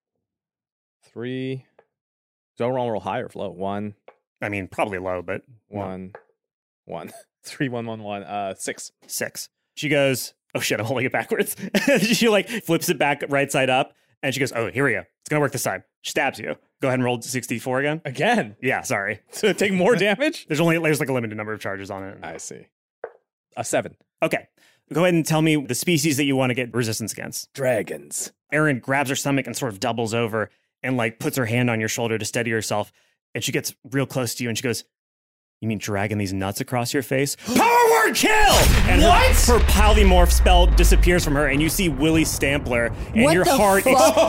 3. So roll high or low? 1.
I mean, probably low, but
1. 3, 1, 1, 1. 6.
6. She goes, oh shit, I'm holding it backwards. She like flips it back right side up and she goes, oh, here we go. It's going to work this time. She stabs you. Go ahead and roll 64 again.
Again?
Yeah, sorry.
So take more damage?
There's like a limited number of charges on it.
I see. A 7.
Okay. Go ahead and tell me the species that you want to get resistance against.
Dragons.
Erin grabs her stomach and sort of doubles over and like puts her hand on your shoulder to steady herself. And she gets real close to you and she goes, you mean dragging these nuts across your face? Power word kill! And her polymorph spell disappears from her, and you see Willie Stampler, and your heart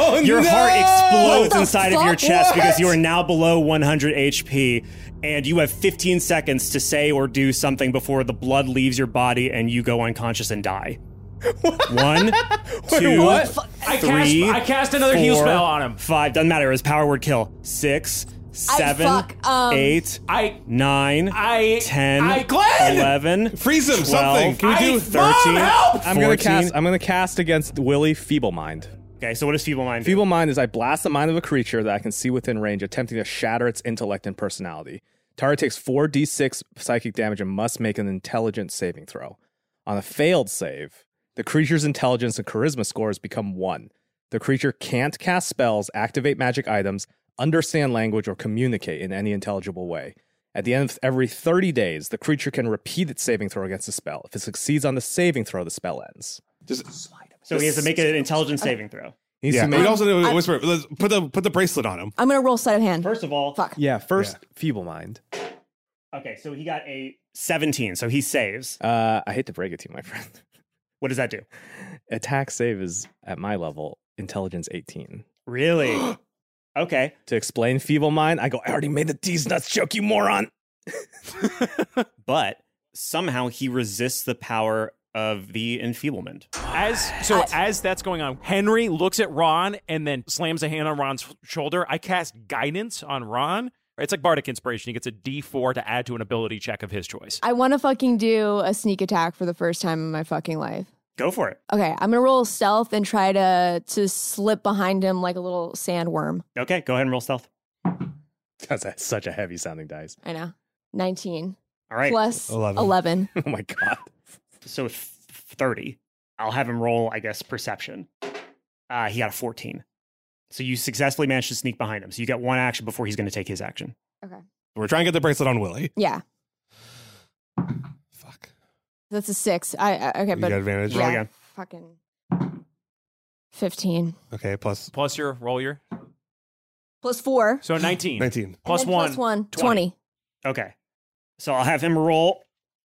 explodes inside of your chest because you are now below 100 HP, and you have 15 seconds to say or do something before the blood leaves your body and you go unconscious and die. 1, 2,
I cast another heal spell on him.
5, doesn't matter. It was power word kill. 6, 7, 8, 9, 10,
Glenn!
11,
freeze him,
12,
something. Can we do
13,
I'm gonna cast against Willie Feeble Mind.
Okay, so what does Feeble Mind do?
Feeble Mind is I blast the mind of a creature that I can see within range, attempting to shatter its intellect and personality. Target takes 4d6 psychic damage and must make an intelligence saving throw. On a failed save, the creature's intelligence and charisma scores become 1. The creature can't cast spells, activate magic items, understand language, or communicate in any intelligible way. At the end of every 30 days, the creature can repeat its saving throw against the spell. If it succeeds on the saving throw, the spell ends.
So he has to make an intelligence saving throw.
Yeah, we also whisper. Let's put the bracelet on him.
I'm gonna roll sleight of hand.
First of all,
Yeah, Feeble Mind.
Okay, so he got a 17, so he saves.
I hate to break it to you, my friend.
What does that do?
Attack save is, at my level, intelligence 18.
Really? Okay.
To explain Feeble Mind, I go, I already made the D's nuts joke, you moron.
But somehow he resists the power of the enfeeblement.
As that's going on, Henry looks at Ron and then slams a hand on Ron's shoulder. I cast guidance on Ron. It's like Bardic Inspiration. He gets a D4 to add to an ability check of his choice.
I want to fucking do a sneak attack for the first time in my fucking life.
Go for it.
Okay, I'm gonna roll stealth and try to slip behind him like a little sandworm.
Okay, go ahead and roll stealth.
That's such a heavy sounding dice.
I know. 19.
All right.
Plus 11.
Oh my god.
So 30. I'll have him roll, I guess, perception. He got a 14. So you successfully managed to sneak behind him. So you get one action before he's going to take his action.
Okay.
We're trying to get the bracelet on Willie.
Yeah.
Fuck.
That's a 6. Okay,
You
but
got advantage.
yeah,
Roll again.
fucking 15.
Okay, plus
your roll your.
Plus 4.
So 19.
19.
Plus
And then
1.
Plus 1. 20.
Okay. So I'll have him roll.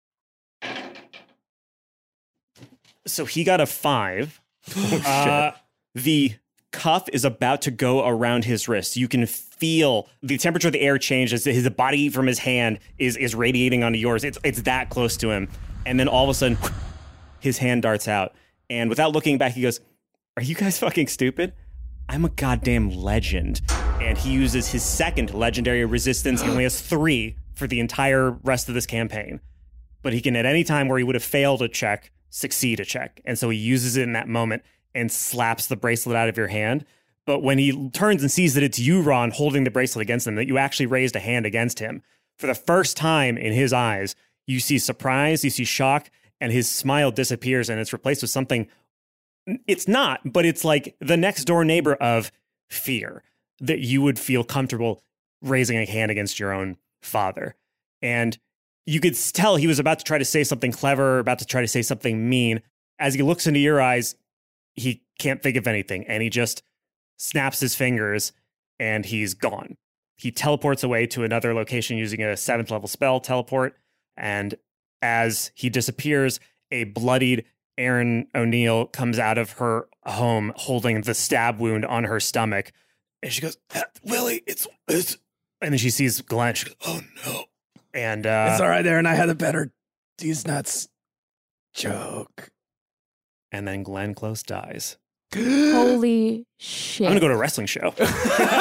So he got a 5. The cuff is about to go around his wrist. You can feel the temperature of the air change as his body from his hand is radiating onto yours. It's that close to him. And then all of a sudden, his hand darts out. And without looking back, he goes, are you guys fucking stupid? I'm a goddamn legend. And he uses his second legendary resistance. He only has 3 for the entire rest of this campaign. but he can at any time where he would have failed a check, succeed a check. And so he uses it in that moment and slaps the bracelet out of your hand. But when he turns and sees that it's you, Ron, holding the bracelet against him, that you actually raised a hand against him, for the first time in his eyes, you see surprise, you see shock, and his smile disappears and it's replaced with something. It's not, but it's like the next door neighbor of fear, that you would feel comfortable raising a hand against your own father. And you could tell he was about to try to say something clever, about to try to say something mean. As he looks into your eyes, he can't think of anything. And he just snaps his fingers and he's gone. He teleports away to another location using a 7th level spell, teleport. And as he disappears, a bloodied Erin O'Neill comes out of her home holding the stab wound on her stomach. And she goes, Willie, it's and then she sees Glenn. She goes, oh no. And
it's all right, Erin. I had a better these nuts joke.
And then Glenn Close dies.
Holy shit.
I'm gonna go to a wrestling show.
No.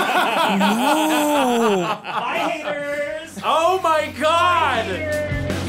Hi, haters. Oh my God.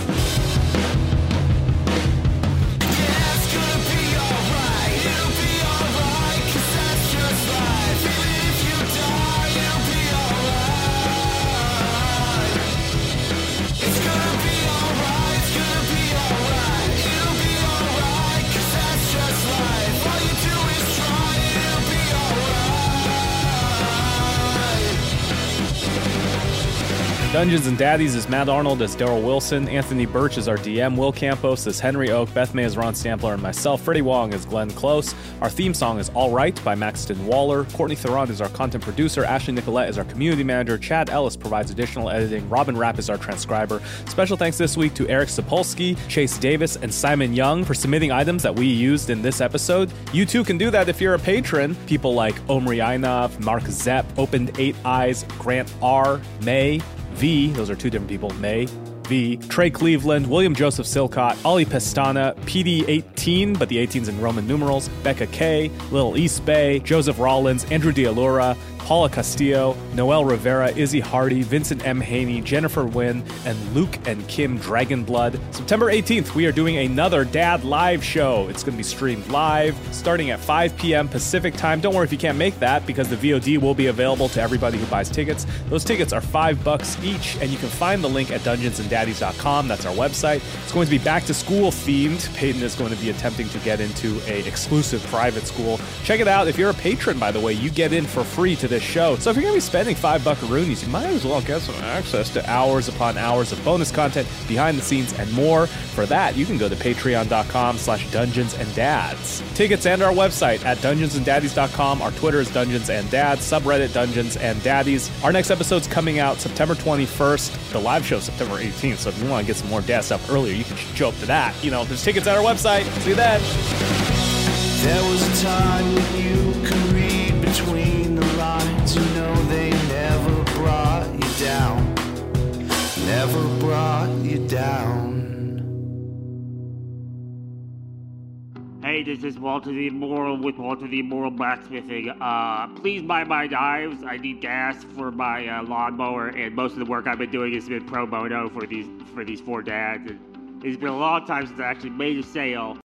Dungeons and Daddies is Matt Arnold as Daryl Wilson, Anthony Birch is our DM, Will Campos as Henry Oak, Beth May as Ron Stampler, and myself, Freddie Wong as Glenn Close. Our theme song is All Right by Maxton Waller. Courtney Theron is our content producer, Ashley Nicolette is our community manager, Chad Ellis provides additional editing, Robin Rapp is our transcriber. Special thanks this week to Eric Sapolsky, Chase Davis, and Simon Young for submitting items that we used in this episode. You too can do that if you're a patron. People like Omri Ainov, Mark Zepp, Opened 8 Eyes, Grant R, May, V, those are two different people, May, V, Trey Cleveland, William Joseph Silcott, Ollie Pestana, PD18, but the 18's in Roman numerals, Becca K, Lil East Bay, Joseph Rollins, Andrew Dialura, Paula Castillo, Noel Rivera, Izzy Hardy, Vincent M. Haney, Jennifer Wynn, and Luke and Kim Dragonblood. September 18th, we are doing another Dad Live show. It's going to be streamed live, starting at 5 p.m. Pacific time. Don't worry if you can't make that, because the VOD will be available to everybody who buys tickets. Those tickets are $5 each, and you can find the link at dungeonsanddaddies.com. That's our website. It's going to be back to school themed. Peyton is going to be attempting to get into a exclusive private school. Check it out. If you're a patron, by the way, you get in for free to this show. So if you're going to be spending $5 you might as well get some access to hours upon hours of bonus content, behind the scenes, and more. For that, you can go to patreon.com/dungeonsanddads. Tickets and our website at dungeonsanddaddies.com. Our Twitter is Dungeons and Dads, subreddit Dungeons and Daddies. Our next episode's coming out September 21st. The live show September 18th. So if you want to get some more dad stuff earlier, you can show up to that. You know, there's tickets at our website. See you then.
There was a time when you could read between the lines. You know they never brought you down. Never brought you down.
Hey, this is Walter the Immoral with Walter the Immoral Blacksmithing. Please buy my knives. I need gas for my lawnmower, and most of the work I've been doing has been pro bono for these 4 dads. And it's been a long time since I actually made a sale.